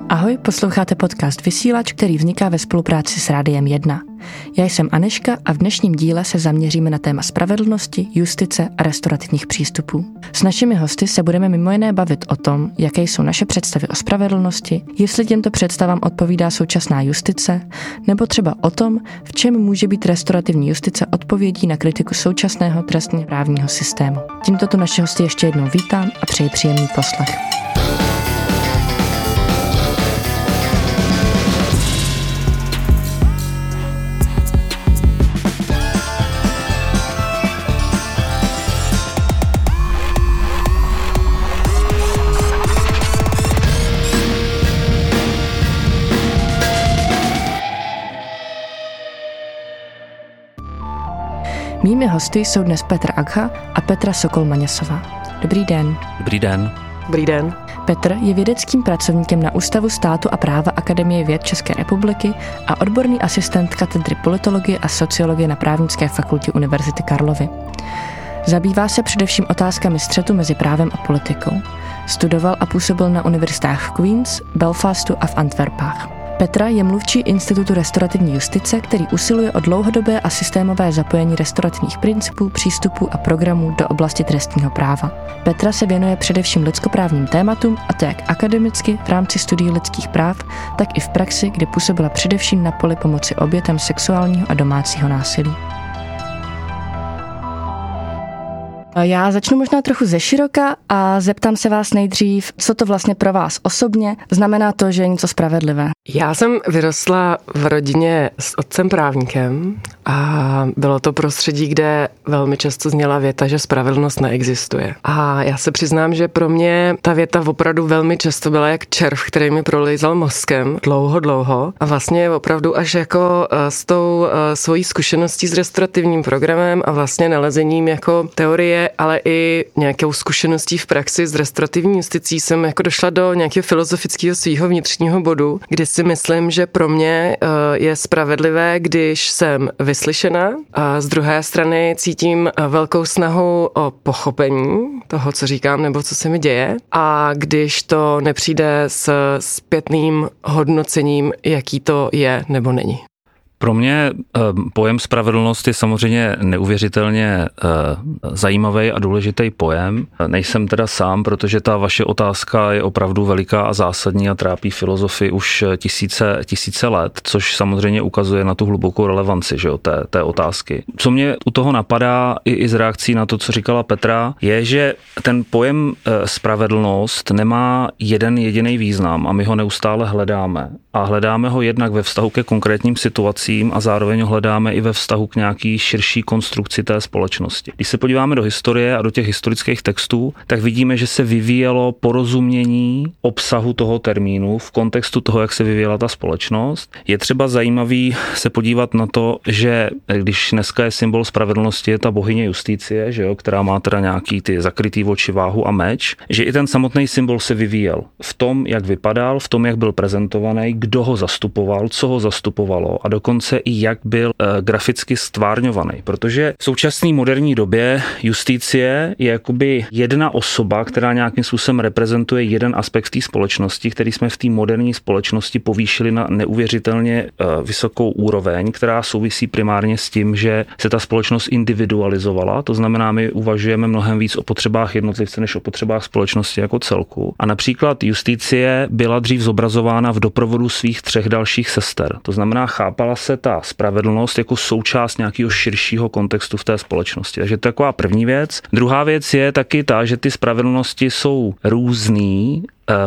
Ahoj, posloucháte podcast Vysílač, který vzniká ve spolupráci s Rádiem 1. Já jsem Anežka a v dnešním díle se zaměříme na téma spravedlnosti, justice a restaurativních přístupů. S našimi hosty se budeme mimo jiné bavit o tom, jaké jsou naše představy o spravedlnosti, jestli těmto představám odpovídá současná justice, nebo třeba o tom, v čem může být restaurativní justice odpovědí na kritiku současného trestně právního systému. Tímto tu naše hosty ještě jednou vítám a přeji příjemný poslech. Mými hosty jsou dnes Petr Agha a Petra Sokol-Maněsová. Dobrý den. Dobrý den. Dobrý den. Petr je vědeckým pracovníkem na Ústavu státu a práva Akademie věd České republiky a odborný asistent katedry politologie a sociologie na Právnické fakultě Univerzity Karlovy. Zabývá se především otázkami střetu mezi právem a politikou. Studoval a působil na univerzitách v Queens, Belfastu a v Antwerpách. Petra je mluvčí Institutu restaurativní justice, který usiluje o dlouhodobé a systémové zapojení restaurativních principů, přístupů a programů do oblasti trestního práva. Petra se věnuje především lidskoprávním tématům, a to jak akademicky v rámci studií lidských práv, tak i v praxi, kdy působila především na poli pomoci obětem sexuálního a domácího násilí. Já začnu možná trochu ze široka a zeptám se vás nejdřív, co to vlastně pro vás osobně znamená to, že je něco spravedlivé. Já jsem vyrostla v rodině s otcem právníkem a bylo to prostředí, kde velmi často zněla věta, že spravedlnost neexistuje. A já se přiznám, že pro mě ta věta opravdu velmi často byla jak červ, který mi prolejzal mozkem dlouho a vlastně opravdu až jako s tou svojí zkušeností s restaurativním programem a vlastně nalezením jako teorie, ale i nějakou zkušeností v praxi s restaurativní justicí jsem jako došla do nějakého filozofického svého vnitřního bodu, kdy si myslím, že pro mě je spravedlivé, když jsem vyslyšena a z druhé strany cítím velkou snahu o pochopení toho, co říkám nebo co se mi děje, a když to nepřijde s zpětným hodnocením, jaký to je nebo není. Pro mě pojem spravedlnost je samozřejmě neuvěřitelně zajímavý a důležitý pojem. Nejsem teda sám, protože ta vaše otázka je opravdu veliká a zásadní a trápí filozofii už tisíce let, což samozřejmě ukazuje na tu hlubokou relevanci, že jo, té otázky. Co mě u toho napadá i z reakcí na to, co říkala Petra, je, že ten pojem spravedlnost nemá jeden jediný význam a my ho neustále hledáme. A hledáme ho jednak ve vztahu ke konkrétním situacím a zároveň ho hledáme i ve vztahu k nějaký širší konstrukci té společnosti. Když se podíváme do historie a do těch historických textů, tak vidíme, že se vyvíjelo porozumění obsahu toho termínu v kontextu toho, jak se vyvíjela ta společnost. Je třeba zajímavý se podívat na to, že když dneska je symbol spravedlnosti je ta bohyně Justicie, že jo, která má teda nějaký ty zakrytý oči, váhu a meč, že i ten samotný symbol se vyvíjel v tom, jak vypadal, v tom, jak byl prezentovaný, kdo ho zastupoval, co ho zastupovalo a dokonce i jak byl graficky stvárňovaný. Protože v současné moderní době Justicie je jakoby jedna osoba, která nějakým způsobem reprezentuje jeden aspekt té společnosti, který jsme v té moderní společnosti povýšili na neuvěřitelně vysokou úroveň, která souvisí primárně s tím, že se ta společnost individualizovala. To znamená, my uvažujeme mnohem víc o potřebách jednotlivce než o potřebách společnosti jako celku. A například Justicie byla dřív zobrazována v doprovodu svých 3 dalších sester. To znamená, chápala se ta spravedlnost jako součást nějakého širšího kontextu v té společnosti. Takže to je taková první věc. Druhá věc je taky ta, že ty spravedlnosti jsou různý,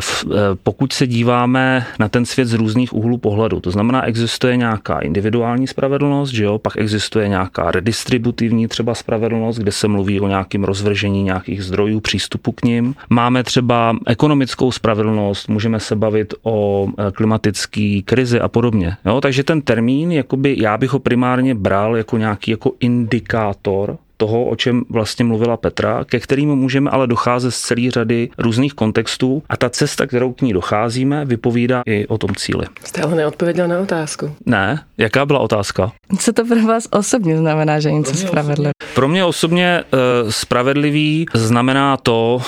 pokud se díváme na ten svět z různých úhlů pohledu. To znamená, existuje nějaká individuální spravedlnost, že jo? Pak existuje nějaká redistributivní třeba spravedlnost, kde se mluví o nějakém rozvržení nějakých zdrojů, přístupu k nim. Máme třeba ekonomickou spravedlnost, můžeme se bavit o klimatické krizi a podobně. Jo? Takže ten termín, jakoby, já bych ho primárně bral jako nějaký jako indikátor toho, o čem vlastně mluvila Petra, ke kterému můžeme ale docházet z celé řady různých kontextů a ta cesta, kterou k ní docházíme, vypovídá i o tom cíli. Jste ale neodpověděl na otázku. Ne? Jaká byla otázka? Co to pro vás osobně znamená, že něco spravedlivé? Pro mě osobně spravedlivý znamená to,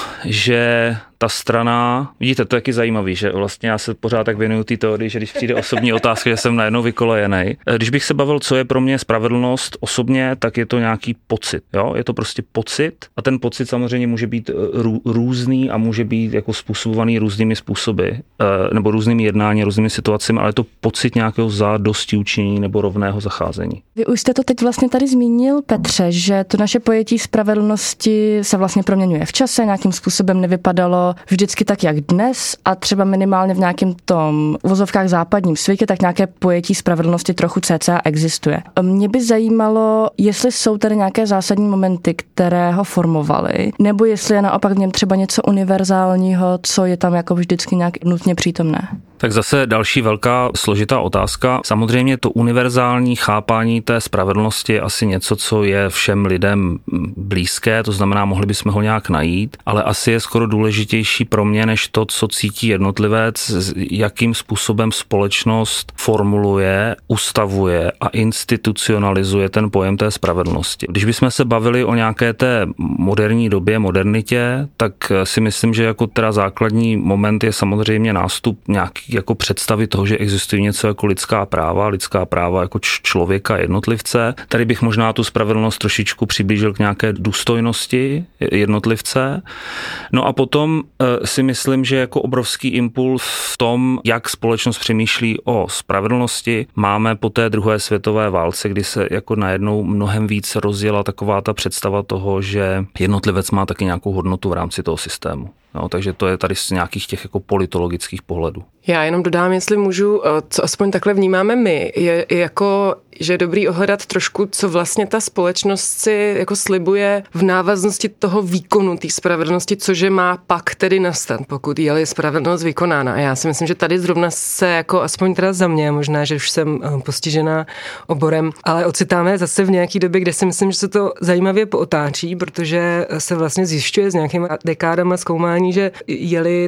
že ta strana, vidíte, to je taky zajímavý, že vlastně já se pořád tak věnuju té teorii, že když přijde osobní otázka, že jsem najednou vykolejenej. Když bych se bavil, co je pro mě spravedlnost osobně, tak je to nějaký pocit. Jo? Je to prostě pocit a ten pocit samozřejmě může být různý a může být jako způsobovaný různými způsoby nebo různými jednání, různými situacemi, ale je to pocit nějakého zadostiučinění nebo rovného zacházení. Vy už jste to teď vlastně tady zmínil, Petře, že to naše pojetí spravedlnosti se vlastně proměňuje v čase, nějakým způsobem nevypadalo vždycky tak, jak dnes a třeba minimálně v nějakém tom uvozovkách západním světě, tak nějaké pojetí spravedlnosti trochu cca existuje. Mě by zajímalo, jestli jsou tady nějaké zásadní momenty, které ho formovaly, nebo jestli je naopak v něm třeba něco univerzálního, co je tam jako vždycky nějak nutně přítomné. Tak zase další velká složitá otázka. Samozřejmě to univerzální chápání té spravedlnosti je asi něco, co je všem lidem blízké, to znamená, mohli bychom ho nějak najít, ale asi je skoro důležitější pro mě, než to, co cítí jednotlivec, jakým způsobem společnost formuluje, ustavuje a institucionalizuje ten pojem té spravedlnosti. Když bychom se bavili o nějaké té moderní době, modernitě, tak si myslím, že jako teda základní moment je samozřejmě nástup nějaký jako představy toho, že existuje něco jako lidská práva jako člověka, jednotlivce. Tady bych možná tu spravedlnost trošičku přiblížil k nějaké důstojnosti jednotlivce. No a potom si myslím, že jako obrovský impuls v tom, jak společnost přemýšlí o spravedlnosti, máme po té druhé světové válce, kdy se jako najednou mnohem víc rozjela taková ta představa toho, že jednotlivec má taky nějakou hodnotu v rámci toho systému. No, takže to je tady z nějakých těch jako politologických pohledů. Já jenom dodám, jestli můžu, co aspoň takhle vnímáme my, je jako, že je dobrý ohledat trošku, co vlastně ta společnost si jako slibuje v návaznosti toho výkonu té spravedlnosti, cože má pak tedy nastat, pokud je spravedlnost vykonána. A já si myslím, že tady zrovna se jako aspoň teda za mě, možná, že už jsem postižená oborem, ale ocitáme zase v nějaký době, kde si myslím, že se to zajímavě pootáčí, protože se vlastně zjišťuje s nějakými dekádama zkoumání, že je-li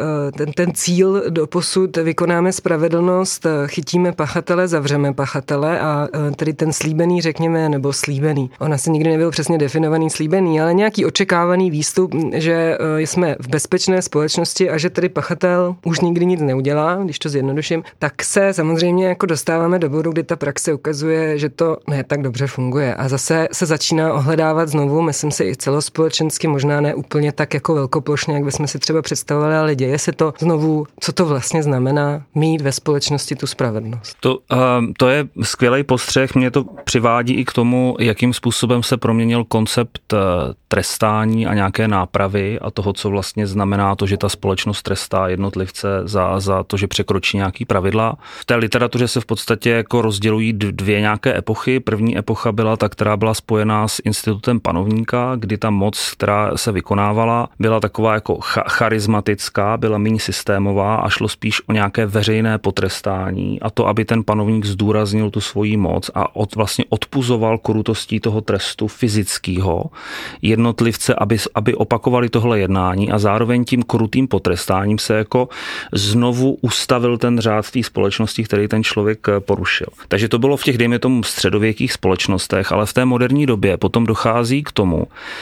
ten cíl doposud vykonáme spravedlnost, chytíme pachatele, zavřeme pachatele a tedy ten slíbený, řekněme, nebo slíbený. Ona se nikdy nebyl přesně definovaný slíbený, ale nějaký očekávaný výstup, že jsme v bezpečné společnosti a že tedy pachatel už nikdy nic neudělá, když to zjednoduším, tak se samozřejmě jako dostáváme do bodu, kdy ta praxe ukazuje, že to ne tak dobře funguje. A zase se začíná ohledávat znovu, myslím si i celospolečensky, možná ne úplně tak jako velkoplošně, jak bychom si třeba představovali, ale děje se to znovu, co to vlastně znamená mít ve společnosti tu spravedlnost. To je skvělý postřeh, mě to přivádí i k tomu, jakým způsobem se proměnil koncept trestání a nějaké nápravy a toho, co vlastně znamená to, že ta společnost trestá jednotlivce za to, že překročí nějaký pravidla. V té literatuře se v podstatě jako rozdělují dvě nějaké epochy. První epocha byla ta, která byla spojená s institutem panovníka, kdy ta moc, která se vykonávala, byla taková jako charismatická, byla méně systémová a šlo spíš o nějaké veřejné potrestání a to, aby ten panovník zdůraznil tu svoji moc a vlastně odpuzoval krutostí toho trestu fyzického jednotlivce, aby opakovali tohle jednání a zároveň tím krutým potrestáním se jako znovu ustavil ten řád té společnosti, který ten člověk porušil. Takže to bylo v těch, dejme tomu, středověkých společnostech, ale v té moderní době potom dochází k tomu,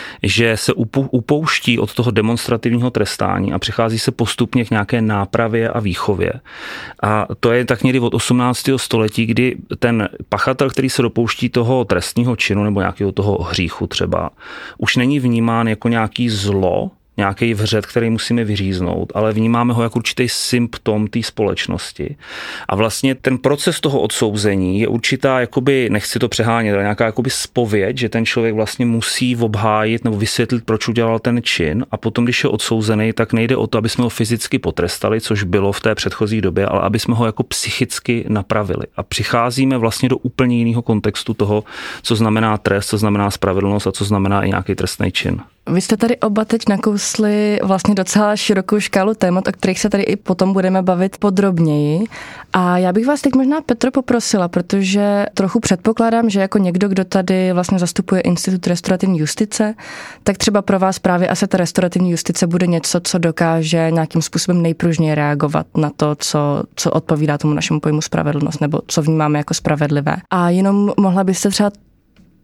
že se upouští od toho demonstrativního trestání a přichází se postupně k nějaké nápravě a výchově. A to je tak někdy od 18. století, kdy ten pachatel, který se dopouští toho trestního činu nebo nějakého toho hříchu třeba, už není vnímán jako nějaký zlo, nějaký vřet, který musíme vyříznout, ale vnímáme ho jako určitý symptom té společnosti. A vlastně ten proces toho odsouzení je určitá, jakoby, nechci to přehánět, ale nějaká jakoby zpověď, že ten člověk vlastně musí obhájit nebo vysvětlit, proč udělal ten čin a potom, když je odsouzený, tak nejde o to, aby jsme ho fyzicky potrestali, což bylo v té předchozí době, ale aby jsme ho jako psychicky napravili. A přicházíme vlastně do úplně jiného kontextu toho, co znamená trest, co znamená spravedlnost a co znamená i nějaký trestný čin. Vy jste tady oba teď nakousli vlastně docela širokou škálu témat, o kterých se tady i potom budeme bavit podrobněji. A já bych vás teď možná, Petro, poprosila, protože trochu předpokládám, že jako někdo, kdo tady vlastně zastupuje Institut restaurativní justice, tak třeba pro vás právě asi ta restaurativní justice bude něco, co dokáže nějakým způsobem nejpružněji reagovat na to, co odpovídá tomu našemu pojmu spravedlnost, nebo co vnímáme jako spravedlivé. A jenom mohla byste třeba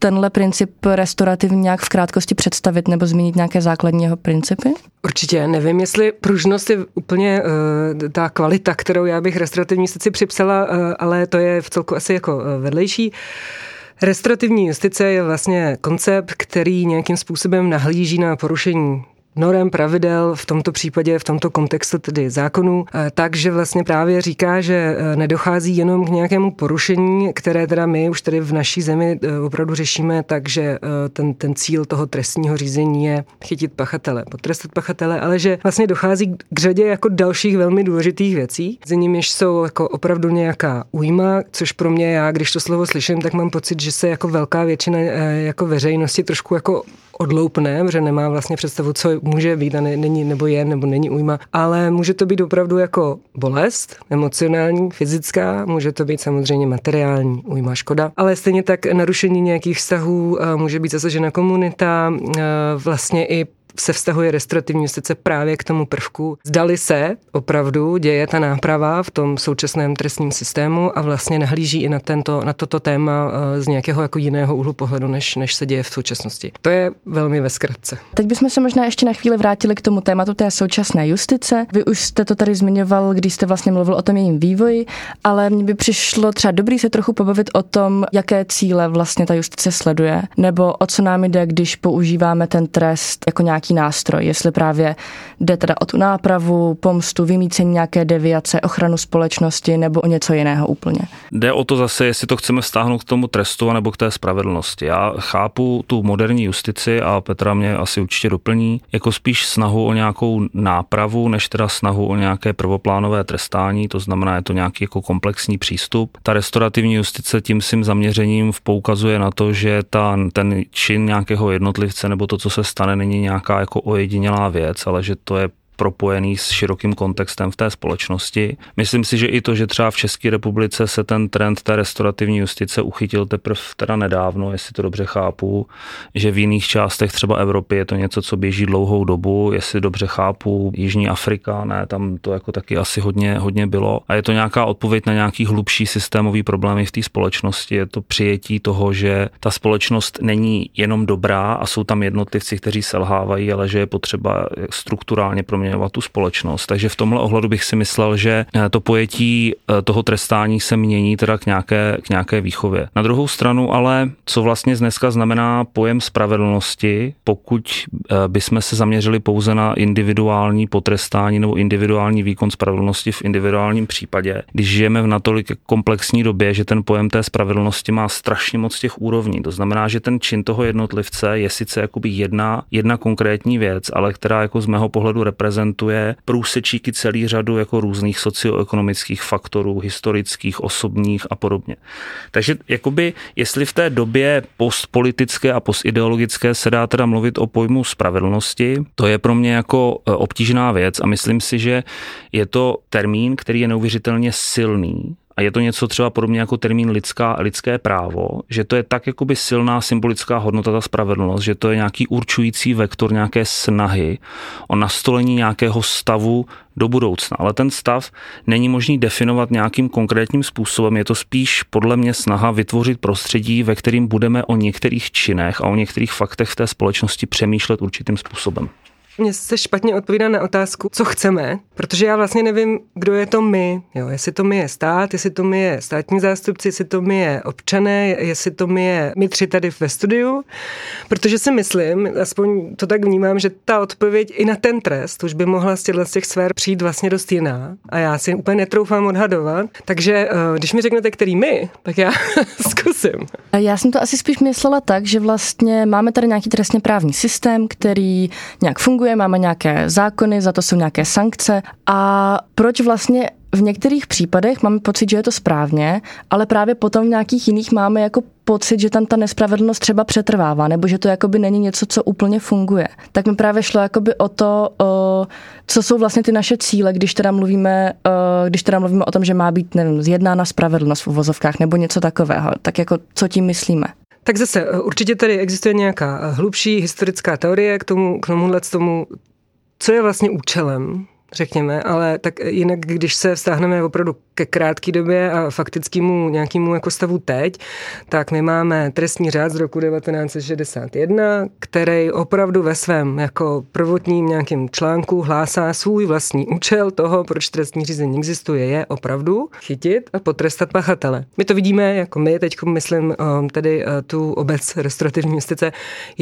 tenhle princip restaurativní nějak v krátkosti představit nebo zmínit nějaké základní jeho principy? Určitě, nevím, jestli pružnost je úplně ta kvalita, kterou já bych restaurativní justici připsala, ale to je v celku asi jako vedlejší. Restaurativní justice je vlastně koncept, který nějakým způsobem nahlíží na porušení norem, pravidel, v tomto případě, v tomto kontextu tedy zákonů, takže vlastně právě říká, že nedochází jenom k nějakému porušení, které teda my už tady v naší zemi opravdu řešíme, takže ten cíl toho trestního řízení je chytit pachatele, potrestat pachatele, ale že vlastně dochází k řadě jako dalších velmi důležitých věcí, za nimiž jsou jako opravdu nějaká újma, což pro mě, já když to slovo slyším, tak mám pocit, že se jako velká většina jako veřejnosti trošku jako odloupne, protože nemá vlastně představu, co může být a není, nebo je, nebo není újma, ale může to být opravdu jako bolest, emocionální, fyzická, může to být samozřejmě materiální újma, škoda, ale stejně tak narušení nějakých vztahů, může být zasažena komunita, vlastně i se vztahuje restaurativní justice právě k tomu prvku. Zdali se opravdu děje ta náprava v tom současném trestním systému a vlastně nahlíží i na toto téma z nějakého jako jiného úhlu pohledu, než se děje v současnosti. To je velmi ve zkratce. Teď bychom se možná ještě na chvíli vrátili k tomu tématu té současné justice. Vy už jste to tady zmiňoval, když jste vlastně mluvil o tom jejím vývoji, ale mně by přišlo třeba dobrý se trochu pobavit o tom, jaké cíle vlastně ta justice sleduje, nebo o co nám jde, když používáme ten trest jako nějaký nástroj, jestli právě jde teda o tu nápravu, pomstu, vymýcení nějaké deviace, ochranu společnosti nebo o něco jiného úplně. Jde o to zase, jestli to chceme vztáhnout k tomu trestu nebo k té spravedlnosti. Já chápu tu moderní justici a Petra mě asi určitě doplní, jako spíš snahu o nějakou nápravu, než teda snahu o nějaké prvoplánové trestání, to znamená, je to nějaký jako komplexní přístup. Ta restaurativní justice tím svým zaměřením poukazuje na to, že ten čin nějakého jednotlivce nebo to, co se stane, není nějaká jako ojedinělá věc, ale že to je propojený s širokým kontextem v té společnosti. Myslím si, že i to, že třeba v České republice se ten trend té restaurativní justice uchytil teprve teda nedávno, jestli to dobře chápu, že v jiných částech třeba Evropy je to něco, co běží dlouhou dobu, jestli dobře chápu, Jižní Afrika, ne, tam to jako taky asi hodně bylo. A je to nějaká odpověď na nějaký hlubší systémový problémy v té společnosti, je to přijetí toho, že ta společnost není jenom dobrá a jsou tam jednotlivci, kteří selhávají, ale že je potřeba strukturálně proměňovat tu společnost. Takže v tomhle ohledu bych si myslel, že to pojetí toho trestání se mění teda k nějaké výchově. Na druhou stranu ale, co vlastně dneska znamená pojem spravedlnosti, pokud bychom se zaměřili pouze na individuální potrestání nebo individuální výkon spravedlnosti v individuálním případě, když žijeme v natolik komplexní době, že ten pojem té spravedlnosti má strašně moc těch úrovní. To znamená, že ten čin toho jednotlivce je sice jakoby jedna konkrétní věc, ale která jako z mého pohledu reprezentuje průsečíky celý řadu jako různých socioekonomických faktorů, historických, osobních a podobně. Takže jakoby, jestli v té době postpolitické a postideologické se dá teda mluvit o pojmu spravedlnosti, to je pro mě jako obtížná věc a myslím si, že je to termín, který je neuvěřitelně silný. A je to něco třeba podobně jako termín lidské právo, že to je tak jakoby silná symbolická hodnota ta spravedlnost, že to je nějaký určující vektor nějaké snahy o nastolení nějakého stavu do budoucna. Ale ten stav není možný definovat nějakým konkrétním způsobem, je to spíš podle mě snaha vytvořit prostředí, ve kterým budeme o některých činech a o některých faktech v té společnosti přemýšlet určitým způsobem. Mně se špatně odpovídá na otázku, co chceme, protože já vlastně nevím, kdo je to my. Jo, jestli to my je stát, jestli to my je státní zástupci, jestli to my je občané, jestli to my je my tři tady ve studiu, protože si myslím, aspoň to tak vnímám, že ta odpověď i na ten trest už by mohla z těch sfér přijít vlastně dost jiná a já si úplně netroufám odhadovat, takže když mi řeknete, který my, tak já zkusím. Já jsem to asi spíš myslela tak, že vlastně máme tady nějaký trestně právní systém, který nějak funguje, máme nějaké zákony, za to jsou nějaké sankce a proč vlastně v některých případech máme pocit, že je to správně, ale právě potom v nějakých jiných máme jako pocit, že tam ta nespravedlnost třeba přetrvává, nebo že to jakoby není něco, co úplně funguje. Tak mi právě šlo jakoby o to, co jsou vlastně ty naše cíle, když teda mluvíme o tom, že má být, nevím, zjednána spravedlnost v uvozovkách nebo něco takového. Tak jako co tím myslíme? Tak zase určitě tady existuje nějaká hlubší historická teorie k tomuhle, co je vlastně účelem řekněme, ale tak jinak, když se vztáhneme opravdu ke krátké době a faktickému nějakému jako stavu teď, tak my máme trestní řád z roku 1961, který opravdu ve svém jako prvotním nějakém článku hlásá svůj vlastní účel toho, proč trestní řízení existuje, je opravdu chytit a potrestat pachatele. My to vidíme, jako my teď myslím tedy tu obec restaurativní justice,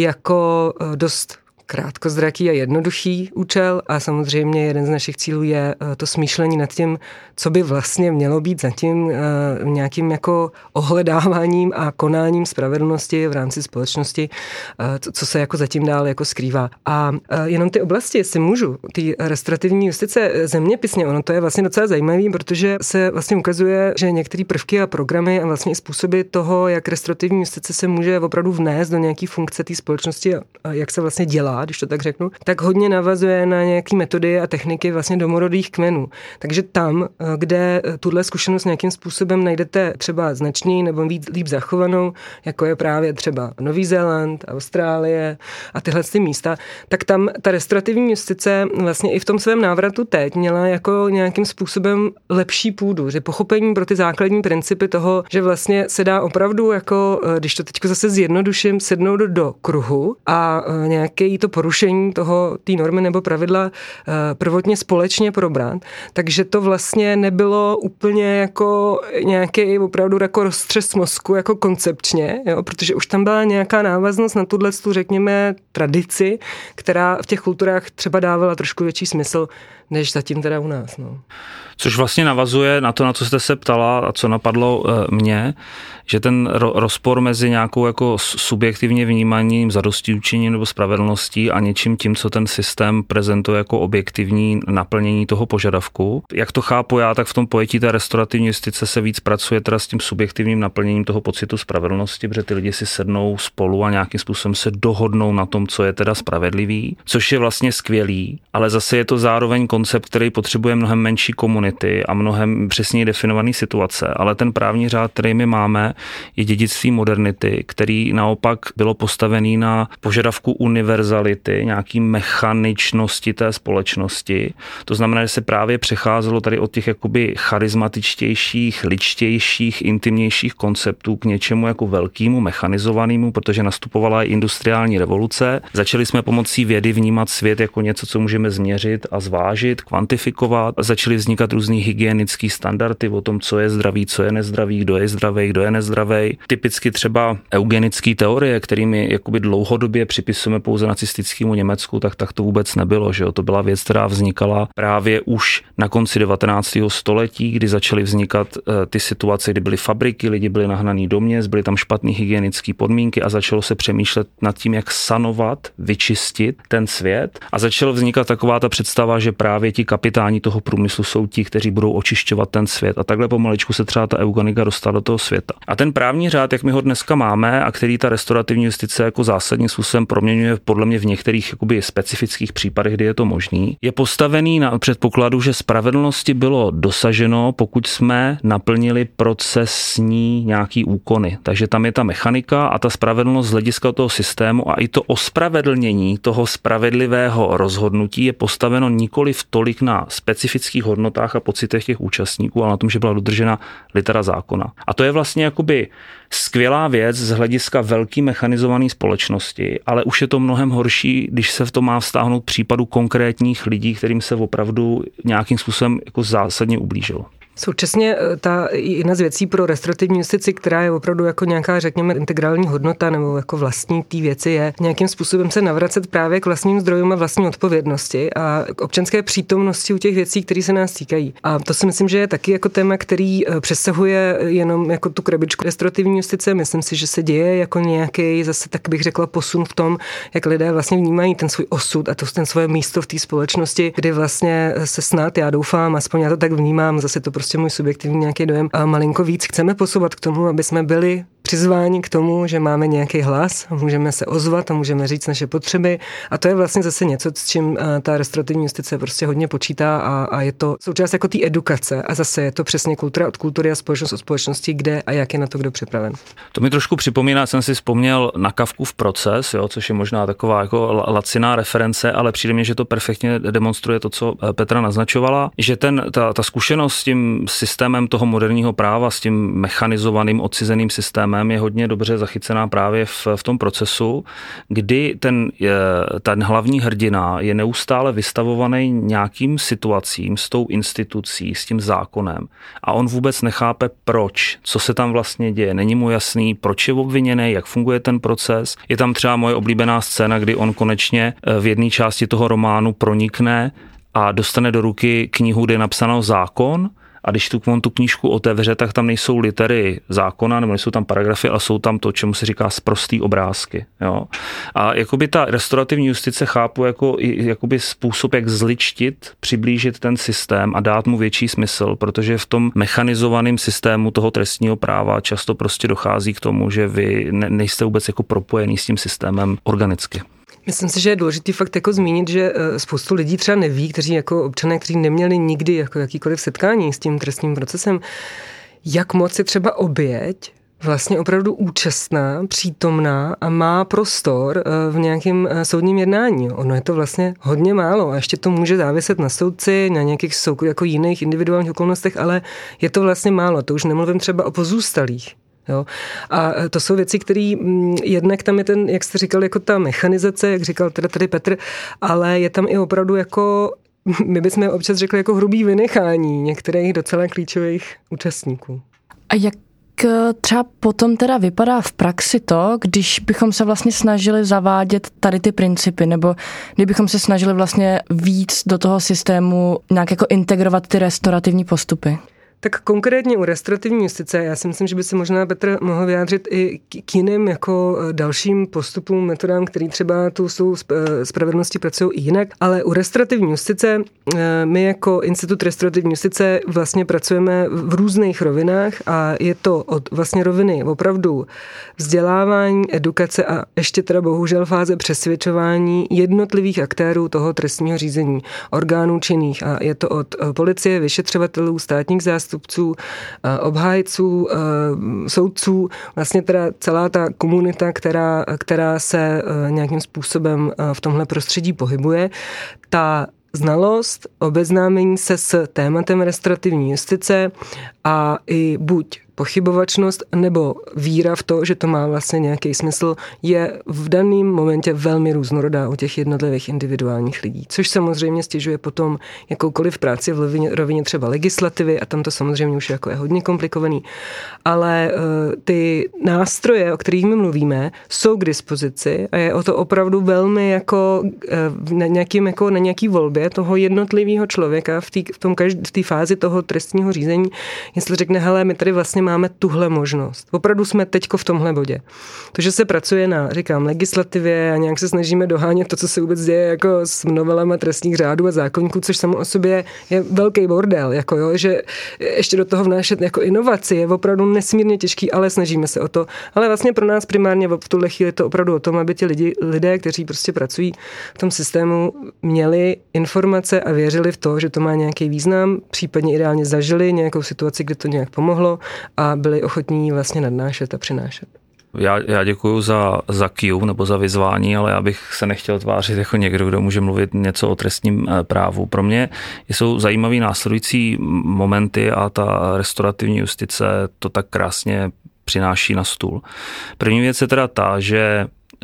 jako dost krátkozraký a jednoduchý účel a samozřejmě jeden z našich cílů je to smýšlení nad tím, co by vlastně mělo být za tím nějakým jako ohledáváním a konáním spravedlnosti v rámci společnosti, co se jako zatím dál jako skrývá. A jenom ty oblasti, jestli můžu, ty restaurativní justice zeměpisně, ono to je vlastně docela zajímavý, protože se vlastně ukazuje, že některé prvky a programy a vlastně i způsoby toho, jak restaurativní justice se může opravdu vnést do nějaký funkce té společnosti a jak se vlastně dělá, když to tak řeknu, tak hodně navazuje na nějaké metody a techniky vlastně domorodých kmenů. Takže tam, kde tuhle zkušenost nějakým způsobem najdete třeba značněji nebo líp zachovanou, jako je právě třeba Nový Zéland, Austrálie a tyhle ty místa, tak tam ta restaurativní justice vlastně i v tom svém návratu teď měla jako nějakým způsobem lepší půdu, že pochopení pro ty základní principy toho, že vlastně se dá opravdu jako, když to teď zase zjednoduším, sednout do kruhu a nějaké to porušení té normy nebo pravidla prvotně společně probrat, takže to vlastně nebylo úplně jako nějaký opravdu jako roztřes mozku jako koncepčně, jo, protože už tam byla nějaká návaznost na tuto, řekněme, tradici, která v těch kulturách třeba dávala trošku větší smysl, než zatím teda u nás. No. Což vlastně navazuje na to, na co jste se ptala a co napadlo mě, že ten rozpor mezi nějakou jako subjektivně vnímaním zadostiučinění nebo spravedlností a něčím tím, co ten systém prezentuje jako objektivní naplnění toho požadavku. Jak to chápu já, tak v tom pojetí té restaurativní justice se víc pracuje teda s tím subjektivním naplněním toho pocitu spravedlnosti, protože ty lidi si sednou spolu a nějakým způsobem se dohodnou na tom, co je teda spravedlivý, což je vlastně skvělý, ale zase je to zároveň koncept, který potřebuje mnohem menší komunity a mnohem přesněji definovaný situace, ale ten právní řád, který my máme, je dědictví modernity, který naopak bylo postavený na požadavku univerzality, nějaký mechaničnosti té společnosti. To znamená, že se právě přecházelo tady od těch jakoby charismatičtějších, ličtějších, intimnějších konceptů k něčemu jako velkému, mechanizovanému, protože nastupovala i industriální revoluce. Začali jsme pomocí vědy vnímat svět jako něco, co můžeme změřit a zvážit, kvantifikovat. Začaly vznikat různý hygienický standardy o tom, co je zdravý, co je nezdravý, kdo je zdravý, kdo je nezdravý. Typicky třeba eugenické teorie, kterými jakoby dlouhodobě připisujeme pouze nacistickému Německu, tak to vůbec nebylo, že jo? To byla věc, která vznikala právě už na konci 19. století, kdy začaly vznikat ty situace, kdy byly fabriky, lidi byli nahnaný do měst, byly tam špatné hygienické podmínky a začalo se přemýšlet nad tím, jak sanovat, vyčistit ten svět a začalo vznikat taková ta představa, že právě ti kapitáni toho průmyslu jsou ti, kteří budou očišťovat ten svět a takhle pomaličku se třeba ta eugenika dostala do toho světa. A ten právní řád, jak my ho dneska máme a který ta restaurativní justice jako zásadním způsobem proměňuje podle mě v některých jakoby specifických případech, kdy je to možný, je postavený na předpokladu, že spravedlnosti bylo dosaženo, pokud jsme naplnili procesní nějaký úkony. Takže tam je ta mechanika a ta spravedlnost z hlediska toho systému a i to ospravedlnění toho spravedlivého rozhodnutí je postaveno nikoli v tolik na specifických hodnotách a pocitech těch účastníků, ale na tom, že byla dodržena litera zákona. A to je vlastně jakoby skvělá věc z hlediska velký mechanizované společnosti, ale už je to mnohem horší, když se v tom má vztáhnout případu konkrétních lidí, kterým se opravdu nějakým způsobem jako zásadně ublížilo. Současně ta jedna z věcí pro restaurativní justici, která je opravdu jako nějaká, řekněme, integrální hodnota nebo jako vlastní té věci, je nějakým způsobem se navracet právě k vlastním zdrojům a vlastní odpovědnosti a k občanské přítomnosti u těch věcí, které se nás týkají. A to si myslím, že je taky jako téma, který přesahuje jenom jako tu krabičku restaurativní justice. Myslím si, že se děje jako nějaký, zase tak bych řekla, posun v tom, jak lidé vlastně vnímají ten svůj osud a ten svoje místo v té společnosti, kdy vlastně se snad, já doufám, aspoň já to tak vnímám, zase to prostě prostě můj subjektivní nějaký dojem, a malinko víc chceme posouvat k tomu, aby jsme byli přizváni k tomu, že máme nějaký hlas, můžeme se ozvat a můžeme říct naše potřeby. A to je vlastně zase něco, s čím ta restaurativní justice prostě hodně počítá a je to součást jako té edukace. A zase je to přesně kultura od kultury a společnost od společnosti, kde a jak je na to kdo připraven. To mi trošku připomíná, jsem si vzpomněl na Kafkův Proces, jo, což je možná taková jako laciná reference, ale přijde mi, že to perfektně demonstruje to, co Petra naznačovala, že ta zkušenost s tím systémem toho moderního práva, s tím mechanizovaným, odcizeným systémem je hodně dobře zachycená právě v tom procesu, kdy ten hlavní hrdina je neustále vystavovaný nějakým situacím s tou institucí, s tím zákonem a on vůbec nechápe proč, co se tam vlastně děje. Není mu jasný, proč je obviněný, jak funguje ten proces. Je tam třeba moje oblíbená scéna, kdy on konečně v jedné části toho románu pronikne a dostane do ruky knihu, kde je napsáno zákon. A když on tu knížku otevře, tak tam nejsou litery zákona, nebo nejsou tam paragrafy, ale jsou tam to, čemu se říká sprostý obrázky. Jo? A jakoby ta restaurativní justice chápu jako jakoby způsob, jak zličtit, přiblížit ten systém a dát mu větší smysl, protože v tom mechanizovaném systému toho trestního práva často prostě dochází k tomu, že vy nejste vůbec jako propojený s tím systémem organicky. Myslím si, že je důležitý fakt jako zmínit, že spoustu lidí třeba neví, kteří jako občané, kteří neměli nikdy jako jakýkoliv setkání s tím trestním procesem, jak moc je třeba oběť vlastně opravdu účastná, přítomná a má prostor v nějakém soudním jednání. Ono je to vlastně hodně málo a ještě to může záviset na soudci, na nějakých jako jiných individuálních okolnostech, ale je to vlastně málo. To už nemluvím třeba o pozůstalých. Jo. A to jsou věci, které jednak tam je ten, jak jste říkal, jako ta mechanizace, jak říkal teda tady Petr, ale je tam i opravdu jako, my bychom občas řekli, jako hrubý vynechání některých docela klíčových účastníků. A jak třeba potom teda vypadá v praxi to, když bychom se vlastně snažili zavádět tady ty principy, nebo kdybychom se snažili vlastně víc do toho systému nějak jako integrovat ty restaurativní postupy? Tak konkrétně u restaurativní justice, já si myslím, že by se možná Petr mohl vyjádřit i k jiným jako dalším postupům, metodám, který třeba tu s tou spravedlností pracují i jinak, ale u restaurativní justice my jako Institut restaurativní justice vlastně pracujeme v různých rovinách a je to od vlastně roviny opravdu vzdělávání, edukace a ještě teda bohužel fáze přesvědčování jednotlivých aktérů toho trestního řízení, orgánů činných a je to od policie, vyšetřovatelů, státních zástupců, obhájců, soudců, vlastně teda celá ta komunita, která se nějakým způsobem v tomhle prostředí pohybuje, ta znalost, obeznámení se s tématem restaurativní justice a i buď pochybovačnost nebo víra v to, že to má vlastně nějaký smysl, je v daném momentě velmi různorodá u těch jednotlivých individuálních lidí, což samozřejmě stěžuje potom jakoukoliv práci v rovině třeba legislativy a tam to samozřejmě už jako je hodně komplikovaný, ale ty nástroje, o kterých my mluvíme, jsou k dispozici a je o to opravdu velmi jako na nějaký volbě toho jednotlivého člověka v té fázi toho trestního řízení, jestli řekne, hele, my tady vlastně máme tuhle možnost. Opravdu jsme teďko v tomhle bodě. To, že se pracuje na, říkám, legislativě a nějak se snažíme dohánět to, co se vůbec děje jako s novelama trestních řádů a zákoníků, což samo o sobě je velký bordel, jako jo, že ještě do toho vnášet jako inovaci je opravdu nesmírně těžký, ale snažíme se o to. Ale vlastně pro nás primárně v tuhle chvíli je to opravdu o tom, aby ti lidé, kteří prostě pracují v tom systému, měli informace a věřili v to, že to má nějaký význam, případně ideálně zažili nějakou situaci, kde to nějak pomohlo a byli ochotní vlastně nadnášet a přinášet. Já děkuju za Q nebo za vyzvání, ale já bych se nechtěl tvářit jako někdo, kdo může mluvit něco o trestním právu. Pro mě jsou zajímavý následující momenty a ta restaurativní justice to tak krásně přináší na stůl. První věc je teda ta, že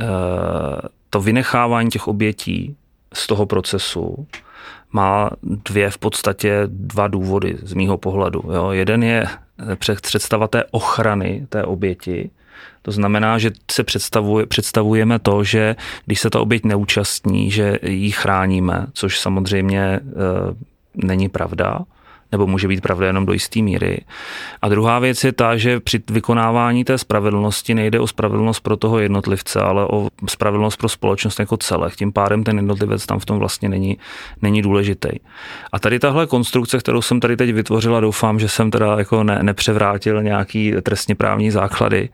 to vynechávání těch obětí z toho procesu má v podstatě dva důvody z mýho pohledu. Jo. Jeden je představa té ochrany té oběti. To znamená, že se představujeme to, že když se ta oběť neúčastní, že ji chráníme, což samozřejmě není pravda. nebo může být pravda jenom do jisté míry. A druhá věc je ta, že při vykonávání té spravedlnosti nejde o spravedlnost pro toho jednotlivce, ale o spravedlnost pro společnost jako celek. Tím pádem ten jednotlivec tam v tom vlastně není důležitý. A tady tahle konstrukce, kterou jsem tady teď vytvořila, doufám, že jsem teda jako nepřevrátil nějaký trestně právní základy,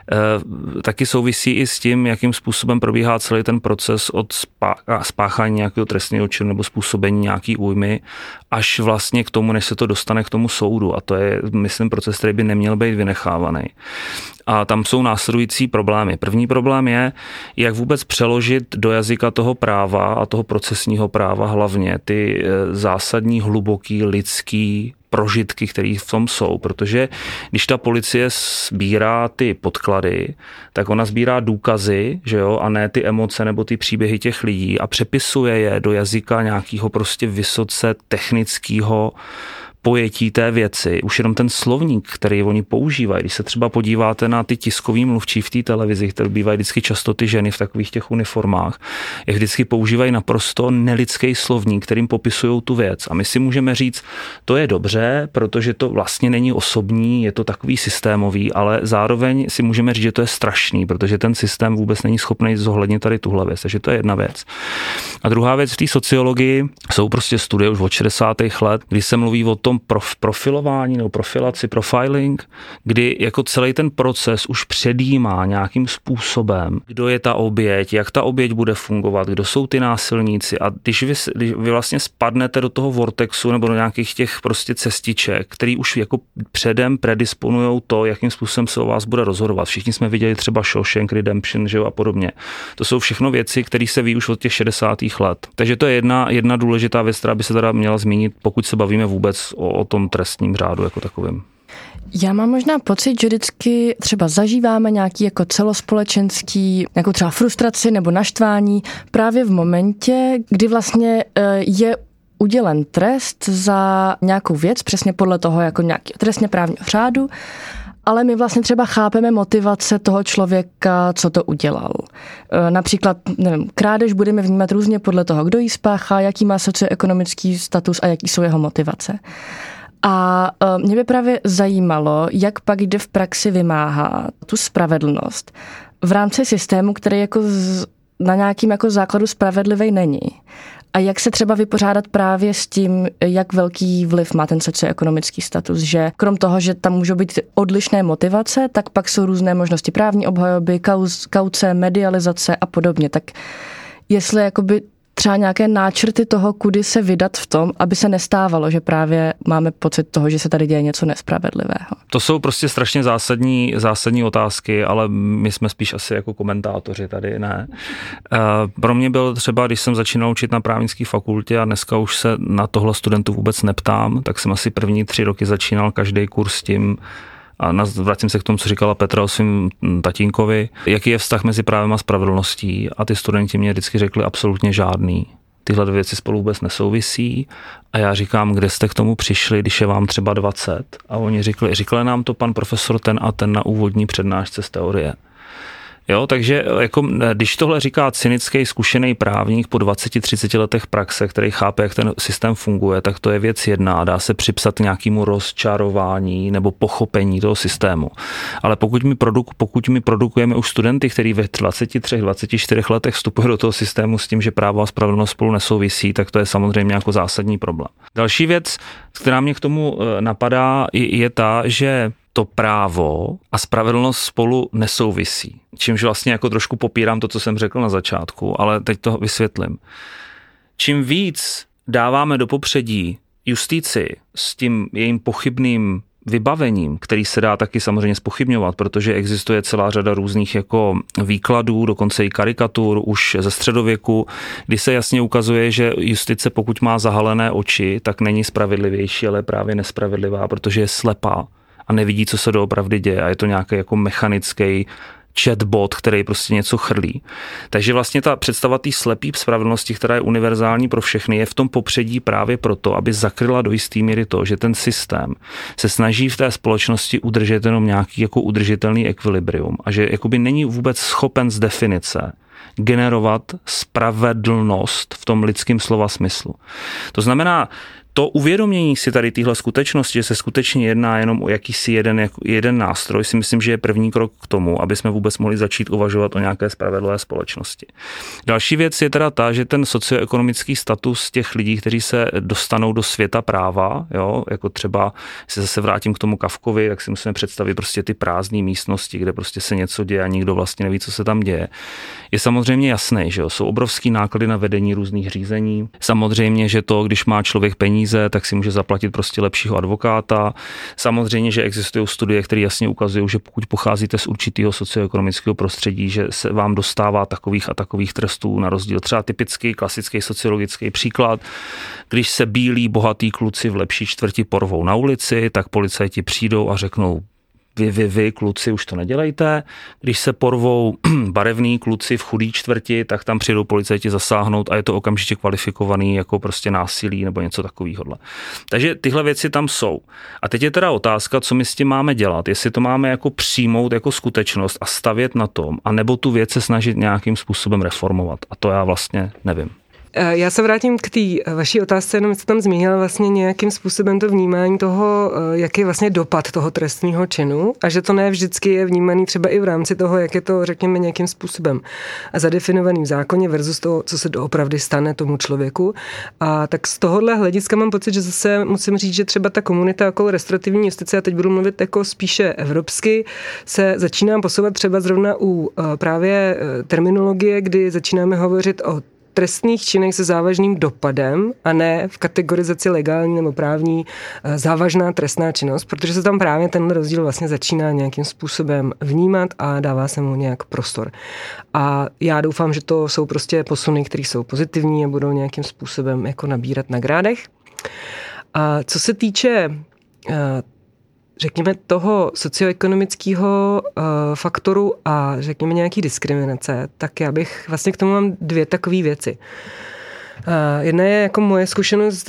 taky souvisí i s tím, jakým způsobem probíhá celý ten proces od spáchání nějakého trestného činu nebo způsobení nějaký újmy až vlastně k tomu, než se to dostane k tomu soudu. A to je, myslím, proces, který by neměl být vynechávaný. A tam jsou následující problémy. První problém je, jak vůbec přeložit do jazyka toho práva a toho procesního práva hlavně ty zásadní, hluboký, lidský prožitky, které v tom jsou, protože když ta policie sbírá ty podklady, tak ona sbírá důkazy, že jo, a ne ty emoce nebo ty příběhy těch lidí a přepisuje je do jazyka nějakého prostě vysoce technického pojetí té věci. Už jenom ten slovník, který oni používají, když se třeba podíváte na ty tiskový mluvčí v té televizi, které bývají vždycky často ty ženy v takových těch uniformách, jak vždycky používají naprosto nelidský slovník, kterým popisují tu věc. A my si můžeme říct, to je dobře, protože to vlastně není osobní, je to takový systémový, ale zároveň si můžeme říct, že to je strašný, protože ten systém vůbec není schopný zohlednit tady tuhle věc. Takže to je jedna věc. A druhá věc v té sociologii jsou prostě studie už od 60. let, kdy se mluví o tom profilování nebo profilaci, profiling, kdy jako celý ten proces už předjímá nějakým způsobem, kdo je ta oběť, jak ta oběť bude fungovat, kdo jsou ty násilníci a když vy vlastně spadnete do toho vortexu nebo do nějakých těch prostě cestiček, který už jako předem predisponujou to, jakým způsobem se o vás bude rozhodovat. Všichni jsme viděli třeba Shawshank Redemption, že jo, a podobně. To jsou všechno věci, které se ví už od těch 60. let. Takže to je jedna důležitá věc, která by se teda měla zmínit, pokud se bavíme vůbec o tom trestním řádu jako takovým. Já mám možná pocit, že vždycky třeba zažíváme nějaký jako celospolečenský, jako třeba frustraci nebo naštvání právě v momentě, kdy vlastně je udělen trest za nějakou věc, přesně podle toho jako nějaký trestně právního řádu, ale my vlastně třeba chápeme motivace toho člověka, co to udělal. Například, nevím, krádež budeme vnímat různě podle toho, kdo ji spáchá, jaký má socioekonomický status a jaký jsou jeho motivace. A mě by právě zajímalo, jak pak jde v praxi vymáhat tu spravedlnost v rámci systému, který jako na nějakým jako základu spravedlivý není. A jak se třeba vypořádat právě s tím, jak velký vliv má ten socioekonomický status, že krom toho, že tam můžou být odlišné motivace, tak pak jsou různé možnosti právní obhajoby, kauce, medializace a podobně. Tak jestli jakoby třeba nějaké náčrty toho, kudy se vydat v tom, aby se nestávalo, že právě máme pocit toho, že se tady děje něco nespravedlivého. To jsou prostě strašně zásadní otázky, ale my jsme spíš asi jako komentátoři tady, ne. Pro mě byl třeba, když jsem začínal učit na právnické fakultě a dneska už se na tohle studentů vůbec neptám, tak jsem asi první 3 roky začínal každý kurz tím, a vracím se k tomu, co říkala Petra o svým tatínkovi, jaký je vztah mezi právem a spravedlností a ty studenti mě vždycky řekli absolutně žádný. Tyhle věci spolu vůbec nesouvisí a já říkám, kde jste k tomu přišli, když je vám třeba 20 a oni říkali nám to pan profesor ten a ten na úvodní přednášce z teorie. Jo, takže jako, když tohle říká cynický zkušený právník po 20-30 letech praxe, který chápe, jak ten systém funguje, tak to je věc jedna. Dá se připsat nějakému rozčarování nebo pochopení toho systému. Ale pokud my produkujeme už studenty, kteří ve 23-24 letech vstupují do toho systému s tím, že právo a spravedlnost spolu nesouvisí, tak to je samozřejmě jako zásadní problém. Další věc, která mě k tomu napadá, je ta, že to právo a spravedlnost spolu nesouvisí. Čímž vlastně jako trošku popírám to, co jsem řekl na začátku, ale teď to vysvětlím. Čím víc dáváme do popředí justici s tím jejím pochybným vybavením, který se dá taky samozřejmě zpochybňovat, protože existuje celá řada různých jako výkladů, dokonce i karikatur už ze středověku, kdy se jasně ukazuje, že justice, pokud má zahalené oči, tak není spravedlivější, ale právě nespravedlivá, protože je slepá a nevidí, co se doopravdy děje a je to nějaký jako mechanický chatbot, který prostě něco chrlí. Takže vlastně ta představa té slepé spravedlnosti, která je univerzální pro všechny, je v tom popředí právě proto, aby zakryla do jisté míry to, že ten systém se snaží v té společnosti udržet jenom nějaký jako udržitelný ekvilibrium a že jakoby není vůbec schopen z definice generovat spravedlnost v tom lidském slova smyslu. To znamená, to uvědomění si tady téhle skutečnosti, že se skutečně jedná jenom o jakýsi jeden nástroj, si myslím, že je první krok k tomu, aby jsme vůbec mohli začít uvažovat o nějaké spravedlivé společnosti. Další věc je teda ta, že ten socioekonomický status těch lidí, kteří se dostanou do světa práva, jo, jako třeba, se zase vrátím k tomu Kafkovi, tak si musíme představit prostě ty prázdné místnosti, kde prostě se něco děje a nikdo vlastně neví, co se tam děje. Je samozřejmě jasné, že jo, jsou obrovský náklady na vedení různých řízení. Samozřejmě, že to, když má člověk peníze, tak si může zaplatit prostě lepšího advokáta. Samozřejmě, že existují studie, které jasně ukazují, že pokud pocházíte z určitého socioekonomického prostředí, že se vám dostává takových a takových trestů, na rozdíl třeba typický klasický sociologický příklad. Když se bílí bohatý kluci v lepší čtvrti porvou na ulici, tak policajti přijdou a řeknou: vy, kluci, už to nedělejte. Když se porvou barevný kluci v chudý čtvrti, tak tam přijdou policajti zasáhnout a je to okamžitě kvalifikovaný jako prostě násilí nebo něco takového. Takže tyhle věci tam jsou. A teď je teda otázka, co my s tím máme dělat. Jestli to máme jako přijmout jako skutečnost a stavět na tom, anebo tu věc se snažit nějakým způsobem reformovat. A to já vlastně nevím. Já se vrátím k té vaší otázce, jenom jste tam zmínila vlastně nějakým způsobem to vnímání toho, jaký je vlastně dopad toho trestního činu a že to ne vždycky je vnímaný třeba i v rámci toho, jak je to, řekněme, nějakým způsobem zadefinovaný v zákoně versus toho, co se doopravdy stane tomu člověku. A tak z tohohle hlediska mám pocit, že zase musím říct, že třeba ta komunita okolo restaurativní justice, a teď budu mluvit jako spíše evropsky, se začíná posouvat třeba zrovna u právě terminologie, kdy začínáme hovořit o trestných činech se závažným dopadem a ne v kategorizaci legální nebo právní závažná trestná činnost, protože se tam právě ten rozdíl vlastně začíná nějakým způsobem vnímat a dává se mu nějak prostor. A já doufám, že to jsou prostě posuny, které jsou pozitivní a budou nějakým způsobem jako nabírat na grádech. A co se týče řekněme toho socioekonomického faktoru a řekněme nějaký diskriminace, tak já bych vlastně k tomu mám dvě takové věci. Jedna je jako moje zkušenost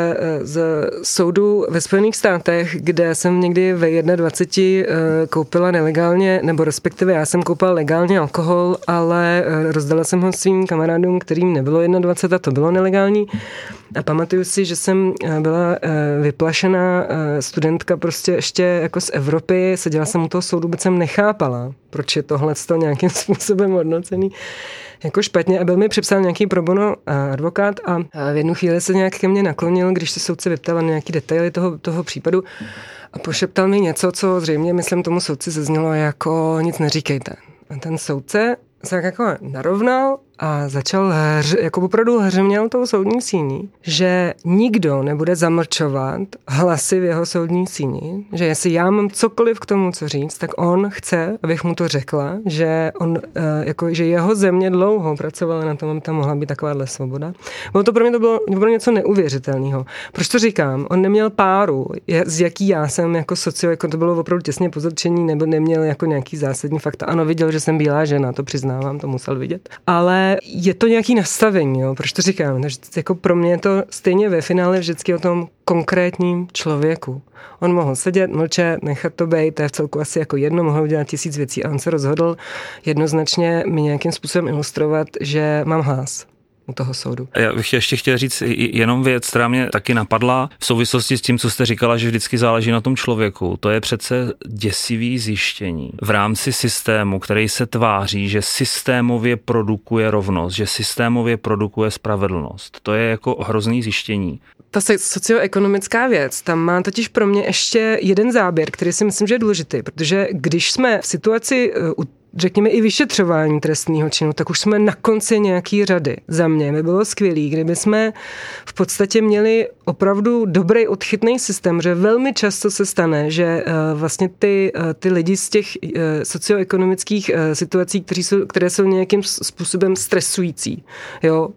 z soudu ve Spojených státech, kde jsem někdy ve 21 koupila nelegálně, nebo respektive já jsem koupila legálně alkohol, ale rozdala jsem ho svým kamarádům, kterým nebylo 21 a to bylo nelegální. A pamatuju si, že jsem byla vyplašená studentka prostě ještě jako z Evropy, seděla jsem u toho soudu, vůbec jsem nechápala, proč je tohleto nějakým způsobem hodnocený jako špatně a byl mi připsán nějaký pro bono advokát a v jednu chvíli se nějak ke mně naklonil, když se soudce vyptal na nějaký detaily toho případu a pošeptal mi něco, co zřejmě, myslím, tomu soudci zaznělo jako nic neříkejte. A ten soudce se jako narovnal a začal jako opravdu hřměl tou soudní síní, že nikdo nebude zamlčovat hlasy v jeho soudní síni, že jestli já mám cokoliv k tomu, co říct, tak on chce, abych mu to řekla, že on, jako, že jeho země dlouho pracovala na tom, aby tam mohla být takováhle svoboda. To bylo něco neuvěřitelného. Proč to říkám? On neměl páru, z jaký já jsem jako to bylo opravdu těsně po zatčení, nebo neměl jako nějaký zásadní fakta. Ano, viděl, že jsem bílá žena, to přiznávám, to musel vidět. Ale je to nějaký nastavení, jo? Proč to říkám? Takže jako pro mě je to stejně ve finále vždycky o tom konkrétním člověku. On mohl sedět, mlčet, nechat to být, to je v celku asi jako jedno, mohl udělat 1000 věcí a on se rozhodl jednoznačně mi nějakým způsobem ilustrovat, že mám hlas u toho soudu. Já bych ještě chtěl říct jenom věc, která mě taky napadla v souvislosti s tím, co jste říkala, že vždycky záleží na tom člověku. To je přece děsivý zjištění v rámci systému, který se tváří, že systémově produkuje rovnost, že systémově produkuje spravedlnost. To je jako hrozný zjištění. Ta socioekonomická věc, tam má totiž pro mě ještě jeden záběr, který si myslím, že je důležitý, protože když jsme v situaci řekněme i vyšetřování trestného činu, tak už jsme na konci nějaký řady. Za mě by bylo skvělý, kdyby jsme v podstatě měli opravdu dobrý odchytný systém, že velmi často se stane, že vlastně ty lidi z těch socioekonomických situací, které jsou nějakým způsobem stresující. Jo?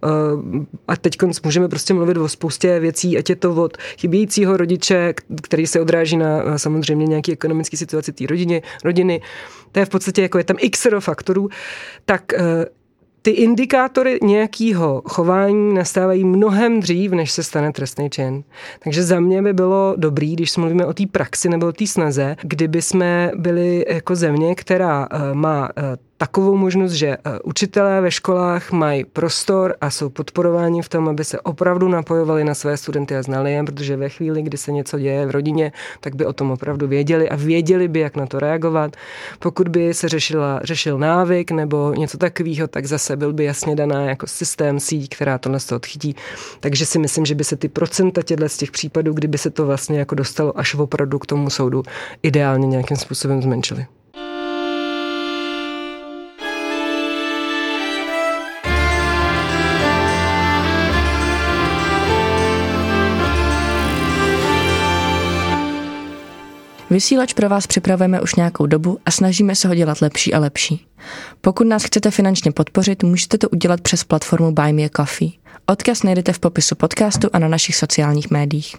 A teď můžeme prostě mluvit o spoustě věcí, ať je to od chybějícího rodiče, který se odráží na samozřejmě nějaký ekonomický situaci té rodiny. To je v podstatě jako je tam xero faktorů, tak ty indikátory nějakého chování nastávají mnohem dřív, než se stane trestný čin. Takže za mě by bylo dobrý, když mluvíme o té praxi nebo o té snaze, kdyby jsme byli jako země, která má takovou možnost, že učitelé ve školách mají prostor a jsou podporováni v tom, aby se opravdu napojovali na své studenty a znali je, protože ve chvíli, kdy se něco děje v rodině, tak by o tom opravdu věděli a věděli by, jak na to reagovat. Pokud by se řešil návyk nebo něco takového, tak zase byl by jasně daná jako systém, síť, která to odchytí. Takže si myslím, že by se ty procenta z těch případů, kdyby se to vlastně jako dostalo až opravdu k tomu soudu, ideálně nějakým způsobem zmenšily. Vysílač pro vás připravujeme už nějakou dobu a snažíme se ho dělat lepší a lepší. Pokud nás chcete finančně podpořit, můžete to udělat přes platformu Buy Me a Coffee. Odkaz najdete v popisu podcastu a na našich sociálních médiích.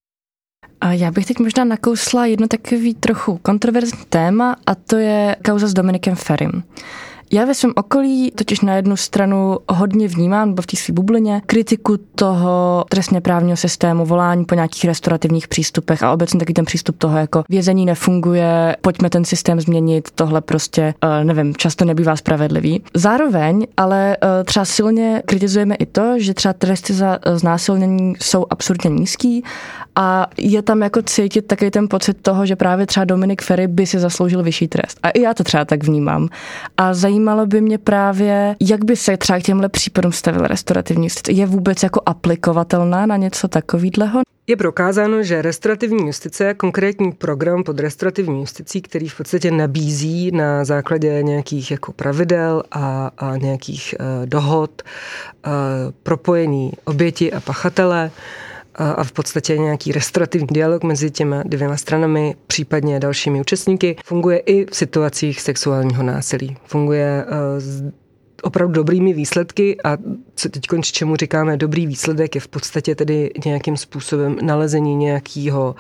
A já bych teď možná nakousla jedno takový trochu kontroverzní téma, a to je kauza s Dominikem Ferim. Já ve svém okolí totiž na jednu stranu hodně vnímám, nebo v té své bublině, kritiku toho trestně právního systému, volání po nějakých restaurativních přístupech a obecně taky ten přístup toho, jako vězení nefunguje, pojďme ten systém změnit, tohle prostě, nevím, často nebývá spravedlivý. Zároveň ale třeba silně kritizujeme i to, že třeba tresty za znásilnění jsou absurdně nízký a je tam jako cítit takový ten pocit toho, že právě třeba Dominik Feri by si zasloužil vyšší trest. A i já to třeba tak vnímám. A zajímalo by mě právě, jak by se třeba k těmhle případům stavila restaurativní justice. Je vůbec jako aplikovatelná na něco takového? Je prokázáno, že restaurativní justice je konkrétní program pod restaurativní justicí, který v podstatě nabízí na základě nějakých jako pravidel a nějakých dohod propojení oběti a pachatele a v podstatě nějaký restaurativní dialog mezi těma dvěma stranami, případně dalšími účastníky. Funguje i v situacích sexuálního násilí. Funguje opravdu dobrými výsledky a co teď čemu říkáme dobrý výsledek je v podstatě tedy nějakým způsobem nalezení nějakého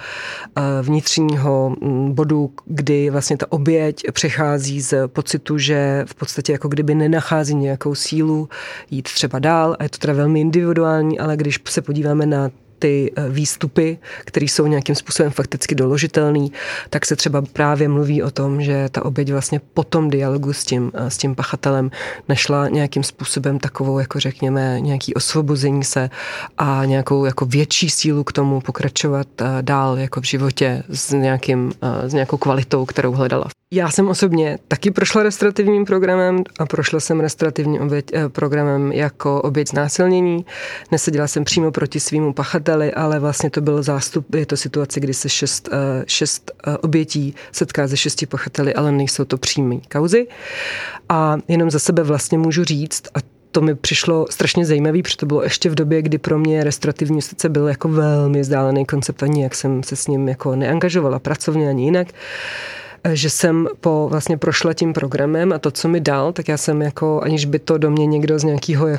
vnitřního bodu, kdy vlastně ta oběť přechází z pocitu, že v podstatě jako kdyby nenachází nějakou sílu jít třeba dál a je to teda velmi individuální, ale když se podíváme na ty výstupy, které jsou nějakým způsobem fakticky doložitelný, tak se třeba právě mluví o tom, že ta oběť vlastně po tom dialogu s tím pachatelem našla nějakým způsobem takovou, jako řekněme, nějaký osvobození se a nějakou jako větší sílu k tomu pokračovat dál jako v životě s nějakou kvalitou, kterou hledala. Já jsem osobně taky prošla restaurativním programem a prošla jsem restaurativním programem jako oběť znásilnění. Neseděla jsem přímo proti svýmu pachateli, ale vlastně to byl zástup, je to situace, kdy se šest obětí setká se 6 pachateli, ale nejsou to přímé kauzy. A jenom za sebe vlastně můžu říct, a to mi přišlo strašně zajímavý, protože to bylo ještě v době, kdy pro mě restaurativní justice byl jako velmi vzdálený koncept, ani jak jsem se s ním jako neangažovala pracovně ani jinak, že jsem vlastně prošla tím programem a to, co mi dal, tak já jsem jako, aniž by to do mě někdo z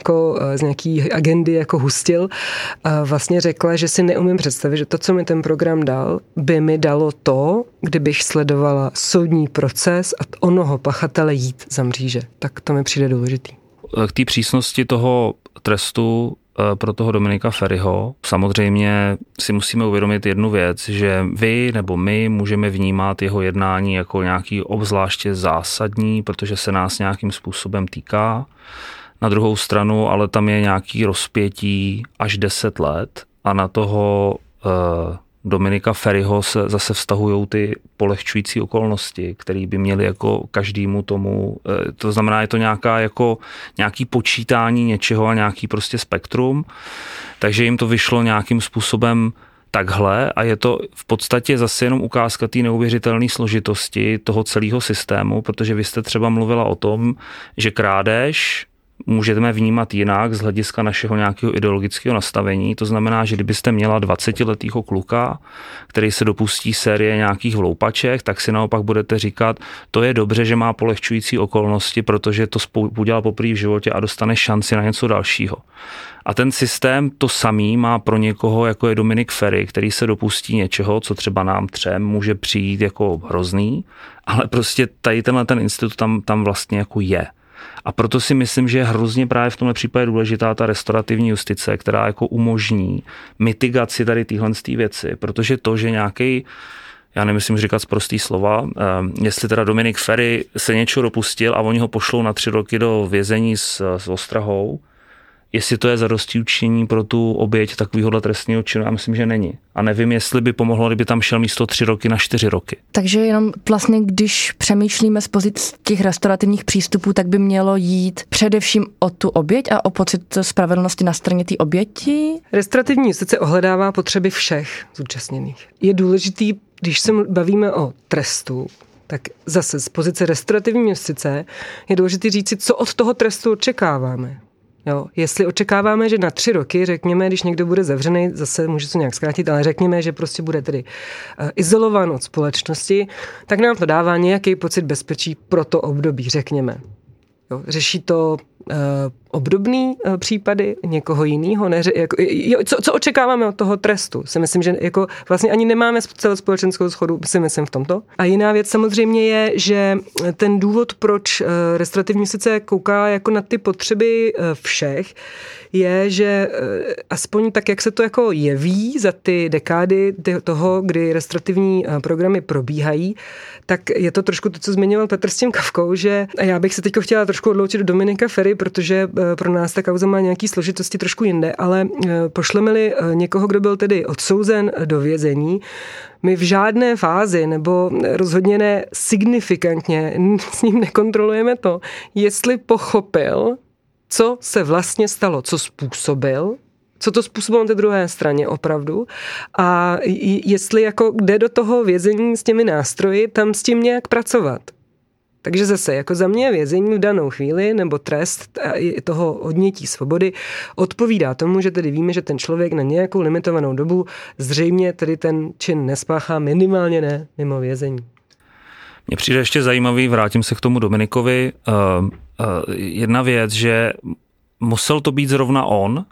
nějaký agendy jako hustil, vlastně řekla, že si neumím představit, že to, co mi ten program dal, by mi dalo to, kdybych sledovala soudní proces a onoho pachatele jít za mříže. Tak to mi přijde důležitý. K té přísnosti toho trestu pro toho Dominika Feriho samozřejmě si musíme uvědomit jednu věc, že vy nebo my můžeme vnímat jeho jednání jako nějaký obzvláště zásadní, protože se nás nějakým způsobem týká. Na druhou stranu ale tam je nějaký rozpětí až 10 let a na toho Dominika Feriho se zase vztahují ty polehčující okolnosti, které by měly jako každému tomu, to znamená, je to nějaký počítání něčeho a nějaký prostě spektrum, takže jim to vyšlo nějakým způsobem takhle a je to v podstatě zase jenom ukázka té neuvěřitelné složitosti toho celého systému, protože vy jste třeba mluvila o tom, že krádež můžeme vnímat jinak z hlediska našeho nějakého ideologického nastavení. To znamená, že kdybyste měla 20letého kluka, který se dopustí série nějakých vloupaček, tak si naopak budete říkat, to je dobře, že má polehčující okolnosti, protože to udělal poprvé v životě a dostane šanci na něco dalšího. A ten systém to samý má pro někoho, jako je Dominik Feri, který se dopustí něčeho, co třeba nám třem může přijít jako hrozný, ale prostě tady ten institut tam vlastně jako je. A proto si myslím, že je hrozně právě v tomhle případě důležitá ta restaurativní justice, která jako umožní mitigaci tady téhle věci, protože to, že nějaký já nemyslím říkat sprostý slova, jestli teda Dominik Feri se něčeho dopustil a oni ho pošlou na 3 roky do vězení s ostrahou, jestli to je zadostiučinění pro tu oběť takovýhohle trestního činu, já myslím, že není. A nevím, jestli by pomohlo, kdyby tam šel místo 3 roky na 4 roky. Takže jenom vlastně, když přemýšlíme z pozic těch restaurativních přístupů, tak by mělo jít především o tu oběť a o pocit spravedlnosti na straně té oběti? Restaurativní justice ohledává potřeby všech zúčastněných. Je důležitý, když se bavíme o trestu, tak zase z pozice restaurativní justice je důležité říct si, co od toho trestu očekáváme. Jo, jestli očekáváme, že na 3 roky, řekněme, když někdo bude zavřený, zase může se nějak zkrátit, ale řekněme, že prostě bude tedy izolován od společnosti, tak nám to dává nějaký pocit bezpečí pro to období, řekněme. Jo, řeší to obdobný případy někoho jiného? Co očekáváme od toho trestu? Si myslím, že jako vlastně ani nemáme celospolečenskou shodu, si myslím v tomto. A jiná věc samozřejmě je, že ten důvod, proč restaurativní justice kouká jako na ty potřeby všech, je, že aspoň tak, jak se to jako jeví za ty dekády toho, kdy restaurativní programy probíhají, tak je to trošku to, co zmiňoval Petr s tím Kafkou, že já bych se teď chtěla trošku odloučit do Dominika Feri, protože pro nás ta kauza má nějaký složitosti trošku jinde, ale pošleme-li někoho, kdo byl tedy odsouzen do vězení, my v žádné fázi, nebo rozhodně ne signifikantně s ním nekontrolujeme to, jestli pochopil, co se vlastně stalo, co způsobil, co to způsobilo na té druhé straně opravdu a jestli jako jde do toho vězení s těmi nástroji, tam s tím nějak pracovat. Takže zase, jako za mě vězení v danou chvíli nebo trest toho odnětí svobody odpovídá tomu, že tedy víme, že ten člověk na nějakou limitovanou dobu zřejmě tedy ten čin nespáchá, minimálně ne mimo vězení. Mně přijde ještě zajímavý, vrátím se k tomu Dominikovi, jedna věc, že musel to být zrovna on,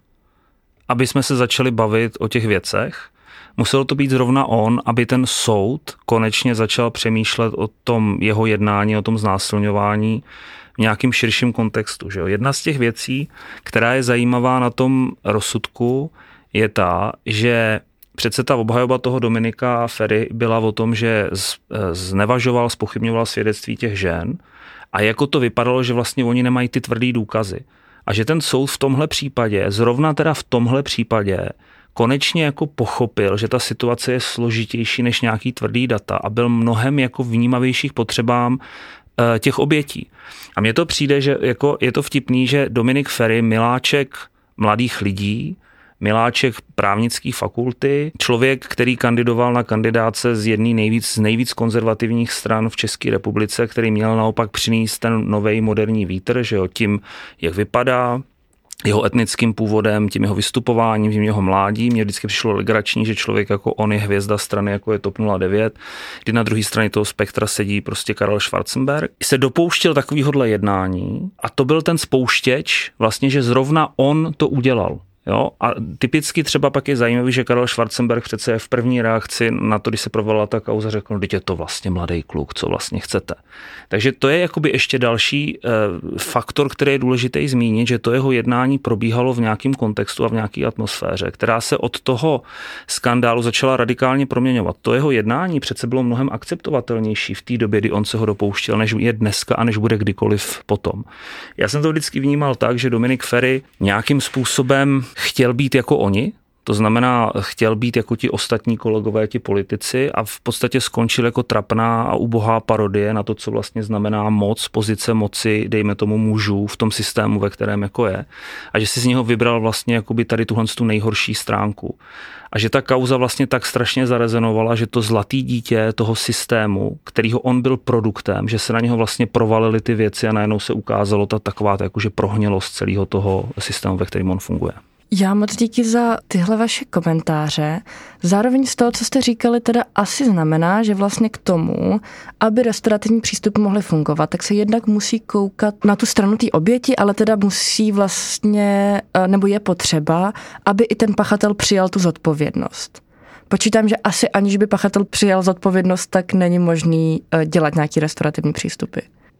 aby jsme se začali bavit o těch věcech. Musel to být zrovna on, aby ten soud konečně začal přemýšlet o tom jeho jednání, o tom znásilňování v nějakým širším kontextu. Že jo? Jedna z těch věcí, která je zajímavá na tom rozsudku, je ta, že přece ta obhajoba toho Dominika Feri byla o tom, že znevažoval, zpochybňoval svědectví těch žen a jako to vypadalo, že vlastně oni nemají ty tvrdý důkazy. A že ten soud v tomhle případě, zrovna teda v tomhle případě, konečně jako pochopil, že ta situace je složitější než nějaký tvrdý data a byl mnohem jako vnímavějších potřebám těch obětí. A mně to přijde, že jako je to vtipný, že Dominik Feri, miláček mladých lidí, miláček právnické fakulty, člověk, který kandidoval na kandidáce z jedné z nejvíc konzervativních stran v České republice, který měl naopak přinést ten nový moderní vítr, že jo, tím, jak vypadá, jeho etnickým původem, tím jeho vystupováním, tím jeho mládí. Mně vždycky přišlo legrační, že člověk jako on je hvězda strany, jako je TOP 09, kdy na druhé straně toho spektra sedí prostě Karel Schwarzenberg. Se dopouštěl takovýhodle jednání a to byl ten spouštěč, vlastně, že zrovna on to udělal. Jo? A typicky třeba pak je zajímavý, že Karel Schwarzenberg přece je v první reakci na to, když se provedla ta kauza, řekl, že je to vlastně mladý kluk, co vlastně chcete. Takže to je jakoby ještě další faktor, který je důležitý zmínit, že to jeho jednání probíhalo v nějakém kontextu a v nějaké atmosféře, která se od toho skandálu začala radikálně proměňovat. To jeho jednání přece bylo mnohem akceptovatelnější v té době, kdy on se ho dopouštěl, než je dneska a než bude kdykoliv potom. Já jsem to vždycky vnímal tak, že Dominik Feri nějakým způsobem chtěl být jako oni, to znamená, chtěl být jako ti ostatní kolegové, ti politici a v podstatě skončil jako trapná a ubohá parodie na to, co vlastně znamená moc, pozice moci, dejme tomu mužů v tom systému, ve kterém jako je. A že si z něho vybral vlastně jakoby tady tuhle tu nejhorší stránku. A že ta kauza vlastně tak strašně zarezonovala, že to zlatý dítě toho systému, kterýho on byl produktem, že se na něho vlastně provalily ty věci a najednou se ukázalo ta taková jakože prohnělost celého toho systému, ve kterém on funguje. Já moc díky za tyhle vaše komentáře. Zároveň z toho, co jste říkali, teda asi znamená, že vlastně k tomu, aby restaurativní přístupy mohly fungovat, tak se jednak musí koukat na tu stranu té oběti, ale teda musí vlastně, nebo je potřeba, aby i ten pachatel přijal tu zodpovědnost. Počítám, že asi aniž by pachatel přijal zodpovědnost, tak není možný dělat nějaký restaurativní přístupy.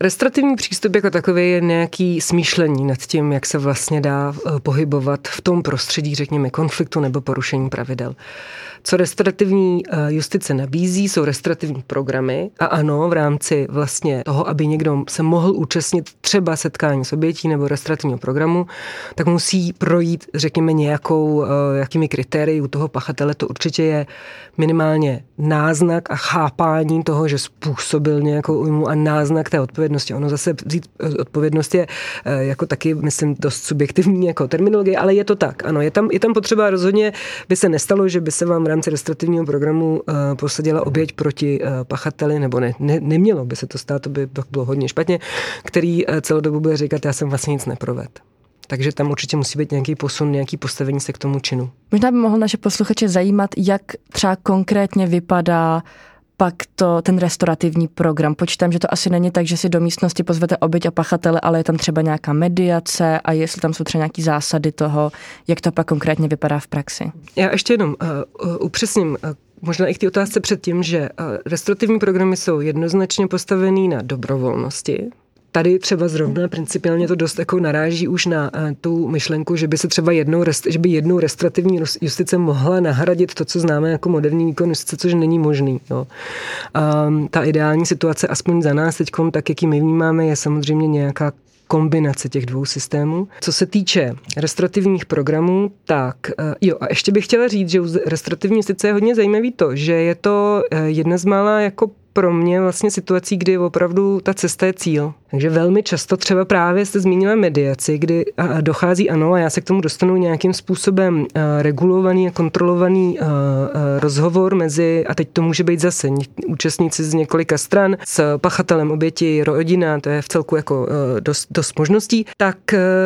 Restaurativní přístup jako takový je nějaký smýšlení nad tím, jak se vlastně dá pohybovat v tom prostředí, řekněme, konfliktu nebo porušení pravidel. Co restaurativní justice nabízí, jsou restaurativní programy a ano, v rámci vlastně toho, aby někdo se mohl účastnit třeba setkání s obětí nebo restaurativního programu, tak musí projít, řekněme, jakými kritérii u toho pachatele. To určitě je minimálně náznak a chápání toho, že způsobil nějakou újmu a náznak té odpovědnosti. Ono zase vzít odpovědnost je jako taky, myslím, dost subjektivní jako terminologie, ale je to tak. Ano, je tam potřeba rozhodně, by se nestalo, že by se vám v rámci restaurativního programu posadila oběť proti pachateli, nebo nemělo by se to stát, to by bylo hodně špatně, který celou dobu bude říkat, já jsem vlastně nic neprovedl. Takže tam určitě musí být nějaký posun, nějaký postavení se k tomu činu. Možná by mohl naše posluchače zajímat, jak třeba konkrétně vypadá pak ten restaurativní program. Počítám, že to asi není tak, že si do místnosti pozvete oběť a pachatele, ale je tam třeba nějaká mediace a jestli tam jsou třeba nějaký zásady toho, jak to pak konkrétně vypadá v praxi. Já ještě jenom upřesním, možná i k té otázce předtím, že restaurativní programy jsou jednoznačně postavený na dobrovolnosti. Tady třeba zrovna principiálně to dost jako naráží už na tu myšlenku, že by se třeba jednou restaurativní justice mohla nahradit to, co známe jako moderní výkon justice, což není možný. No. Ta ideální situace, aspoň za nás teďkom, tak jak ji my vnímáme, je samozřejmě nějaká kombinace těch dvou systémů. Co se týče restaurativních programů, tak jo, a ještě bych chtěla říct, že u restaurativní justice je hodně zajímavý to, že je to jedna z mála jako pro mě vlastně situací, kdy opravdu ta cesta je cíl. Takže velmi často třeba právě jste zmínila mediaci, kdy dochází, ano, a já se k tomu dostanu nějakým způsobem regulovaný a kontrolovaný rozhovor mezi, a teď to může být zase účastníci z několika stran, s pachatelem oběti, rodina, to je v celku jako dost možností, tak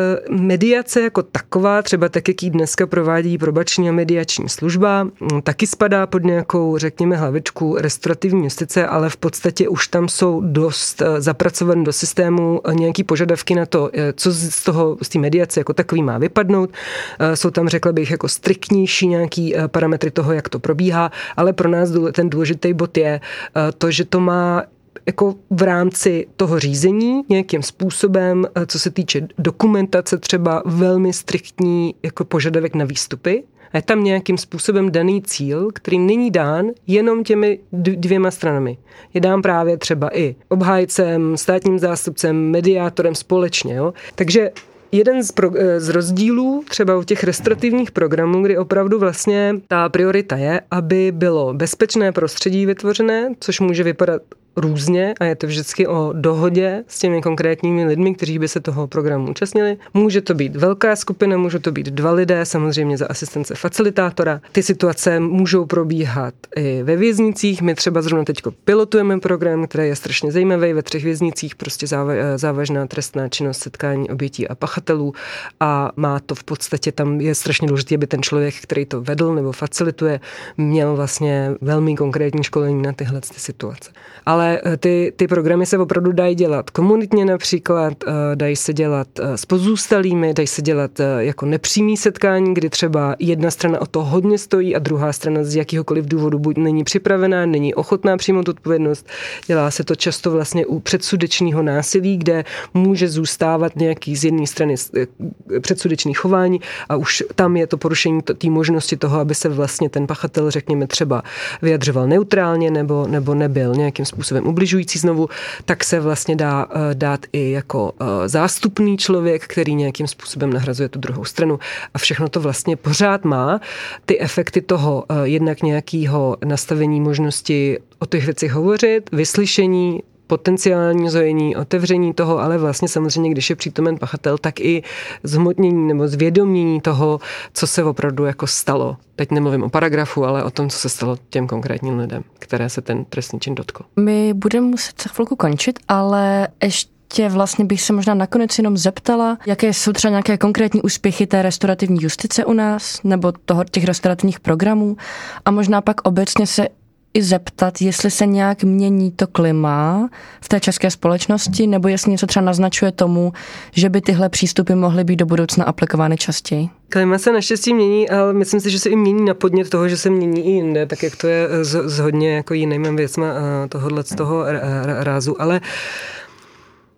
mediace jako taková, třeba tak, jak ji dneska provádí probační a mediační služba, taky spadá pod nějakou, řekněme, hlavičku restaurativní justice, ale v podstatě už tam jsou dost zapracované do systému nějaký požadavky na to, co z té mediace jako takový má vypadnout. Jsou tam, řekla bych, jako striktnější nějaký parametry toho, jak to probíhá, ale pro nás ten důležitý bod je to, že to má jako v rámci toho řízení nějakým způsobem, co se týče dokumentace, třeba velmi striktní jako požadavek na výstupy. A je tam nějakým způsobem daný cíl, který není dán jenom těmi dvěma stranami. Je dán právě třeba i obhájcem, státním zástupcem, mediátorem společně. Jo? Takže jeden z rozdílů třeba u těch restaurativních programů, kdy opravdu vlastně ta priorita je, aby bylo bezpečné prostředí vytvořené, což může vypadat různě a je to vždycky o dohodě s těmi konkrétními lidmi, kteří by se toho programu účastnili. Může to být velká skupina, může to být 2 lidé, samozřejmě za asistence facilitátora. Ty situace můžou probíhat i ve věznicích. My třeba zrovna teďko pilotujeme program, který je strašně zajímavý, ve 3 věznicích, prostě závažná trestná činnost, setkání obětí a pachatelů a má to v podstatě, tam je strašně důležité, aby ten člověk, který to vedl nebo facilituje, měl vlastně velmi konkrétní školení na tyhle situace. Ale ty programy se opravdu dají dělat komunitně například, dají se dělat s pozůstalými, dají se dělat jako nepřímý setkání, kdy třeba jedna strana o to hodně stojí a druhá strana z jakýhokoliv důvodu buď není připravená, není ochotná přijmout odpovědnost. Dělá se to často vlastně u předsudečného násilí, kde může zůstávat nějaký z jedné strany předsudečný chování a už tam je to porušení té možnosti toho, aby se vlastně ten pachatel, řekněme, třeba vyjadřoval neutrálně nebo nebyl nějakým způsobem ubližující znovu, tak se vlastně dá dát i jako zástupný člověk, který nějakým způsobem nahrazuje tu druhou stranu a všechno to vlastně pořád má ty efekty toho jednak nějakého nastavení možnosti o těch věcech hovořit, vyslyšení, potenciální zojení, otevření toho, ale vlastně samozřejmě, když je přítomen pachatel, tak i zhmotnění nebo zvědomění toho, co se opravdu jako stalo. Teď nemluvím o paragrafu, ale o tom, co se stalo těm konkrétním lidem, které se ten trestný čin dotkl. My budeme muset za chvilku končit, ale ještě vlastně bych se možná nakonec jenom zeptala, jaké jsou třeba nějaké konkrétní úspěchy té restaurativní justice u nás, nebo těch restaurativních programů a možná pak obecně se i zeptat, jestli se nějak mění to klima v té české společnosti, nebo jestli něco třeba naznačuje tomu, že by tyhle přístupy mohly být do budoucna aplikovány častěji. Klima se naštěstí mění, ale myslím si, že se i mění na podnět toho, že se mění i jinde, tak jak to je s hodně jako jinými věcmi tohohle z toho rázu, ale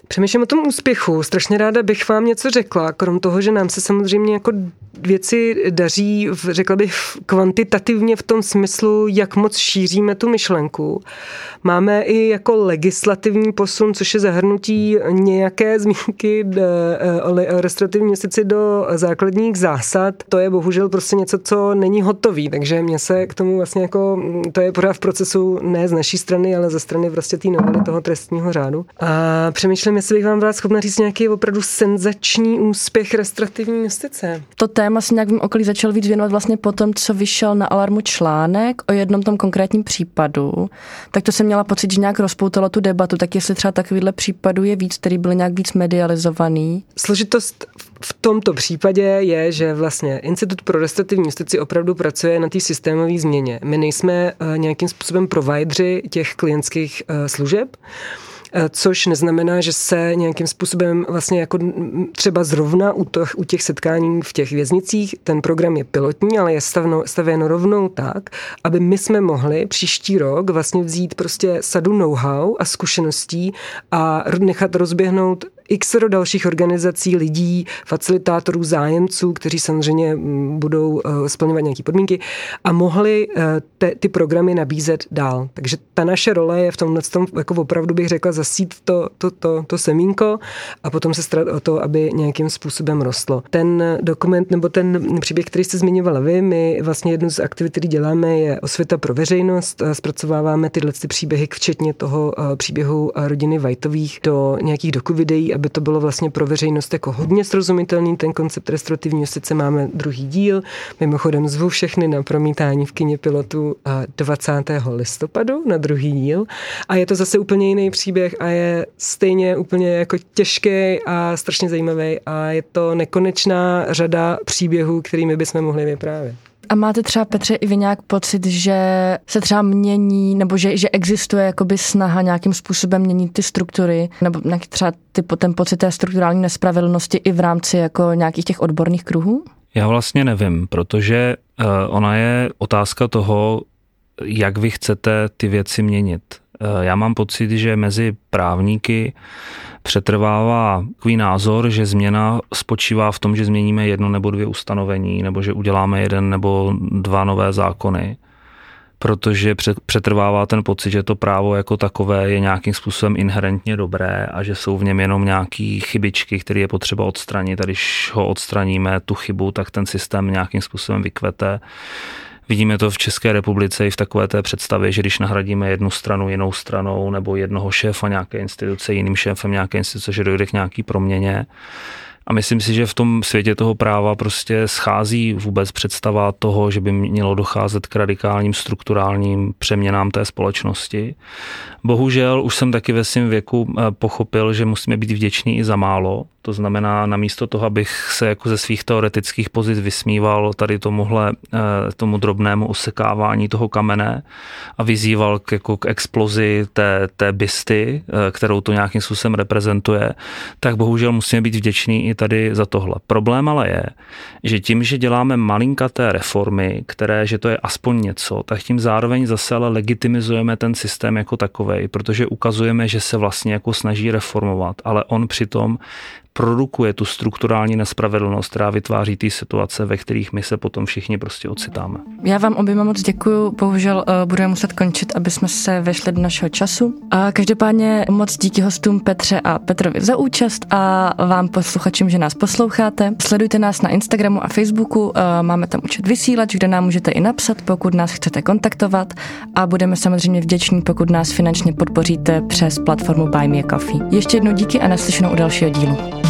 Přemýšlím o tom úspěchu. Strašně ráda bych vám něco řekla, krom toho, že nám se samozřejmě jako věci daří, řekla bych, kvantitativně v tom smyslu, jak moc šíříme tu myšlenku. Máme i jako legislativní posun, což je zahrnutí nějaké zmínky o restaurativní justici do základních zásad. To je bohužel prostě něco, co není hotový, takže mě se k tomu vlastně jako, to je pořád v procesu ne z naší strany, ale ze strany prostě té novely toho trestního řádu. A přemýšlím, jestli bych vám byla schopna říct nějaký opravdu senzační úspěch restaurativní justice. To téma si nějak v mém okolí začal víc věnovat vlastně po tom, co vyšel na Alarmu článek o jednom tom konkrétním případu, tak to jsem měla pocit, že nějak rozpoutalo tu debatu, tak jestli třeba takovýhle případů je víc, který byl nějak víc medializovaný. Složitost v tomto případě je, že vlastně Institut pro restaurativní justici opravdu pracuje na té systémové změně. My nejsme nějakým způsobem provideři těch klientských služeb, což neznamená, že se nějakým způsobem vlastně jako třeba zrovna u těch setkání v těch věznicích, ten program je pilotní, ale je stavěno rovnou tak, aby my jsme mohli příští rok vlastně vzít prostě sadu know-how a zkušeností a nechat rozběhnout x dalších organizací, lidí, facilitátorů, zájemců, kteří samozřejmě budou splňovat nějaké podmínky a mohli ty programy nabízet dál. Takže ta naše role je v tomhle jako opravdu bych řekla zasít to semínko a potom se starat o to, aby nějakým způsobem rostlo. Ten dokument nebo ten příběh, který jste zmiňovala vy, my vlastně jednu z aktivit, který děláme, je osvěta pro veřejnost. Zpracováváme tyhle příběhy, včetně toho příběhu rodiny Whiteových do nějakých dokuvideí, aby to bylo vlastně pro veřejnost jako hodně srozumitelný. Ten koncept restaurativní justice máme druhý díl. Mimochodem zvu všechny na promítání v kině Pilotu 20. listopadu na druhý díl. A je to zase úplně jiný příběh a je stejně úplně jako těžký a strašně zajímavý a je to nekonečná řada příběhů, kterými bychom mohli vyprávět. A máte třeba, Petře, i vy nějak pocit, že se třeba mění, nebo že existuje jakoby snaha nějakým způsobem měnit ty struktury, nebo nějaký třeba ten pocit té strukturální nespravedlnosti i v rámci jako nějakých těch odborných kruhů? Já vlastně nevím, protože ona je otázka toho, jak vy chcete ty věci měnit. Já mám pocit, že mezi právníky přetrvává takový názor, že změna spočívá v tom, že změníme 1 nebo 2 ustanovení, nebo že uděláme 1 nebo 2 nové zákony, protože přetrvává ten pocit, že to právo jako takové je nějakým způsobem inherentně dobré a že jsou v něm jenom nějaké chybičky, které je potřeba odstranit a když ho odstraníme, tu chybu, tak ten systém nějakým způsobem vykvete. Vidíme to v České republice i v takové té představě, že když nahradíme jednu stranu jinou stranou nebo jednoho šéfa nějaké instituce jiným šéfem nějaké instituce, že dojde k nějaký proměně. A myslím si, že v tom světě toho práva prostě schází vůbec představa toho, že by mělo docházet k radikálním strukturálním přeměnám té společnosti. Bohužel už jsem taky ve svém věku pochopil, že musíme být vděční i za málo. To znamená, namísto toho, abych se jako ze svých teoretických pozic vysmíval tady tomu drobnému osekávání toho kamene a vyzýval k explozi té bysty, kterou to nějakým způsobem reprezentuje, tak bohužel musíme být vděční i tady za tohle. Problém ale je, že tím, že děláme malinkaté reformy, že to je aspoň něco, tak tím zároveň zase ale legitimizujeme ten systém jako takovej, protože ukazujeme, že se vlastně jako snaží reformovat, ale on přitom produkuje tu strukturální nespravedlnost, která vytváří ty situace, ve kterých my se potom všichni prostě ocitáme. Já vám oběma moc děkuju, bohužel budeme muset končit, aby jsme se vešli do našeho času. A každopádně moc díky hostům Petře a Petrovi za účast a vám posluchačům, že nás posloucháte. Sledujte nás na Instagramu a Facebooku, máme tam účet Vysílač, kde nám můžete i napsat, pokud nás chcete kontaktovat a budeme samozřejmě vděční, pokud nás finančně podpoříte přes platformu Buy Me a Coffee. Ještě jednou díky a naslyšenou u dalšího dílu.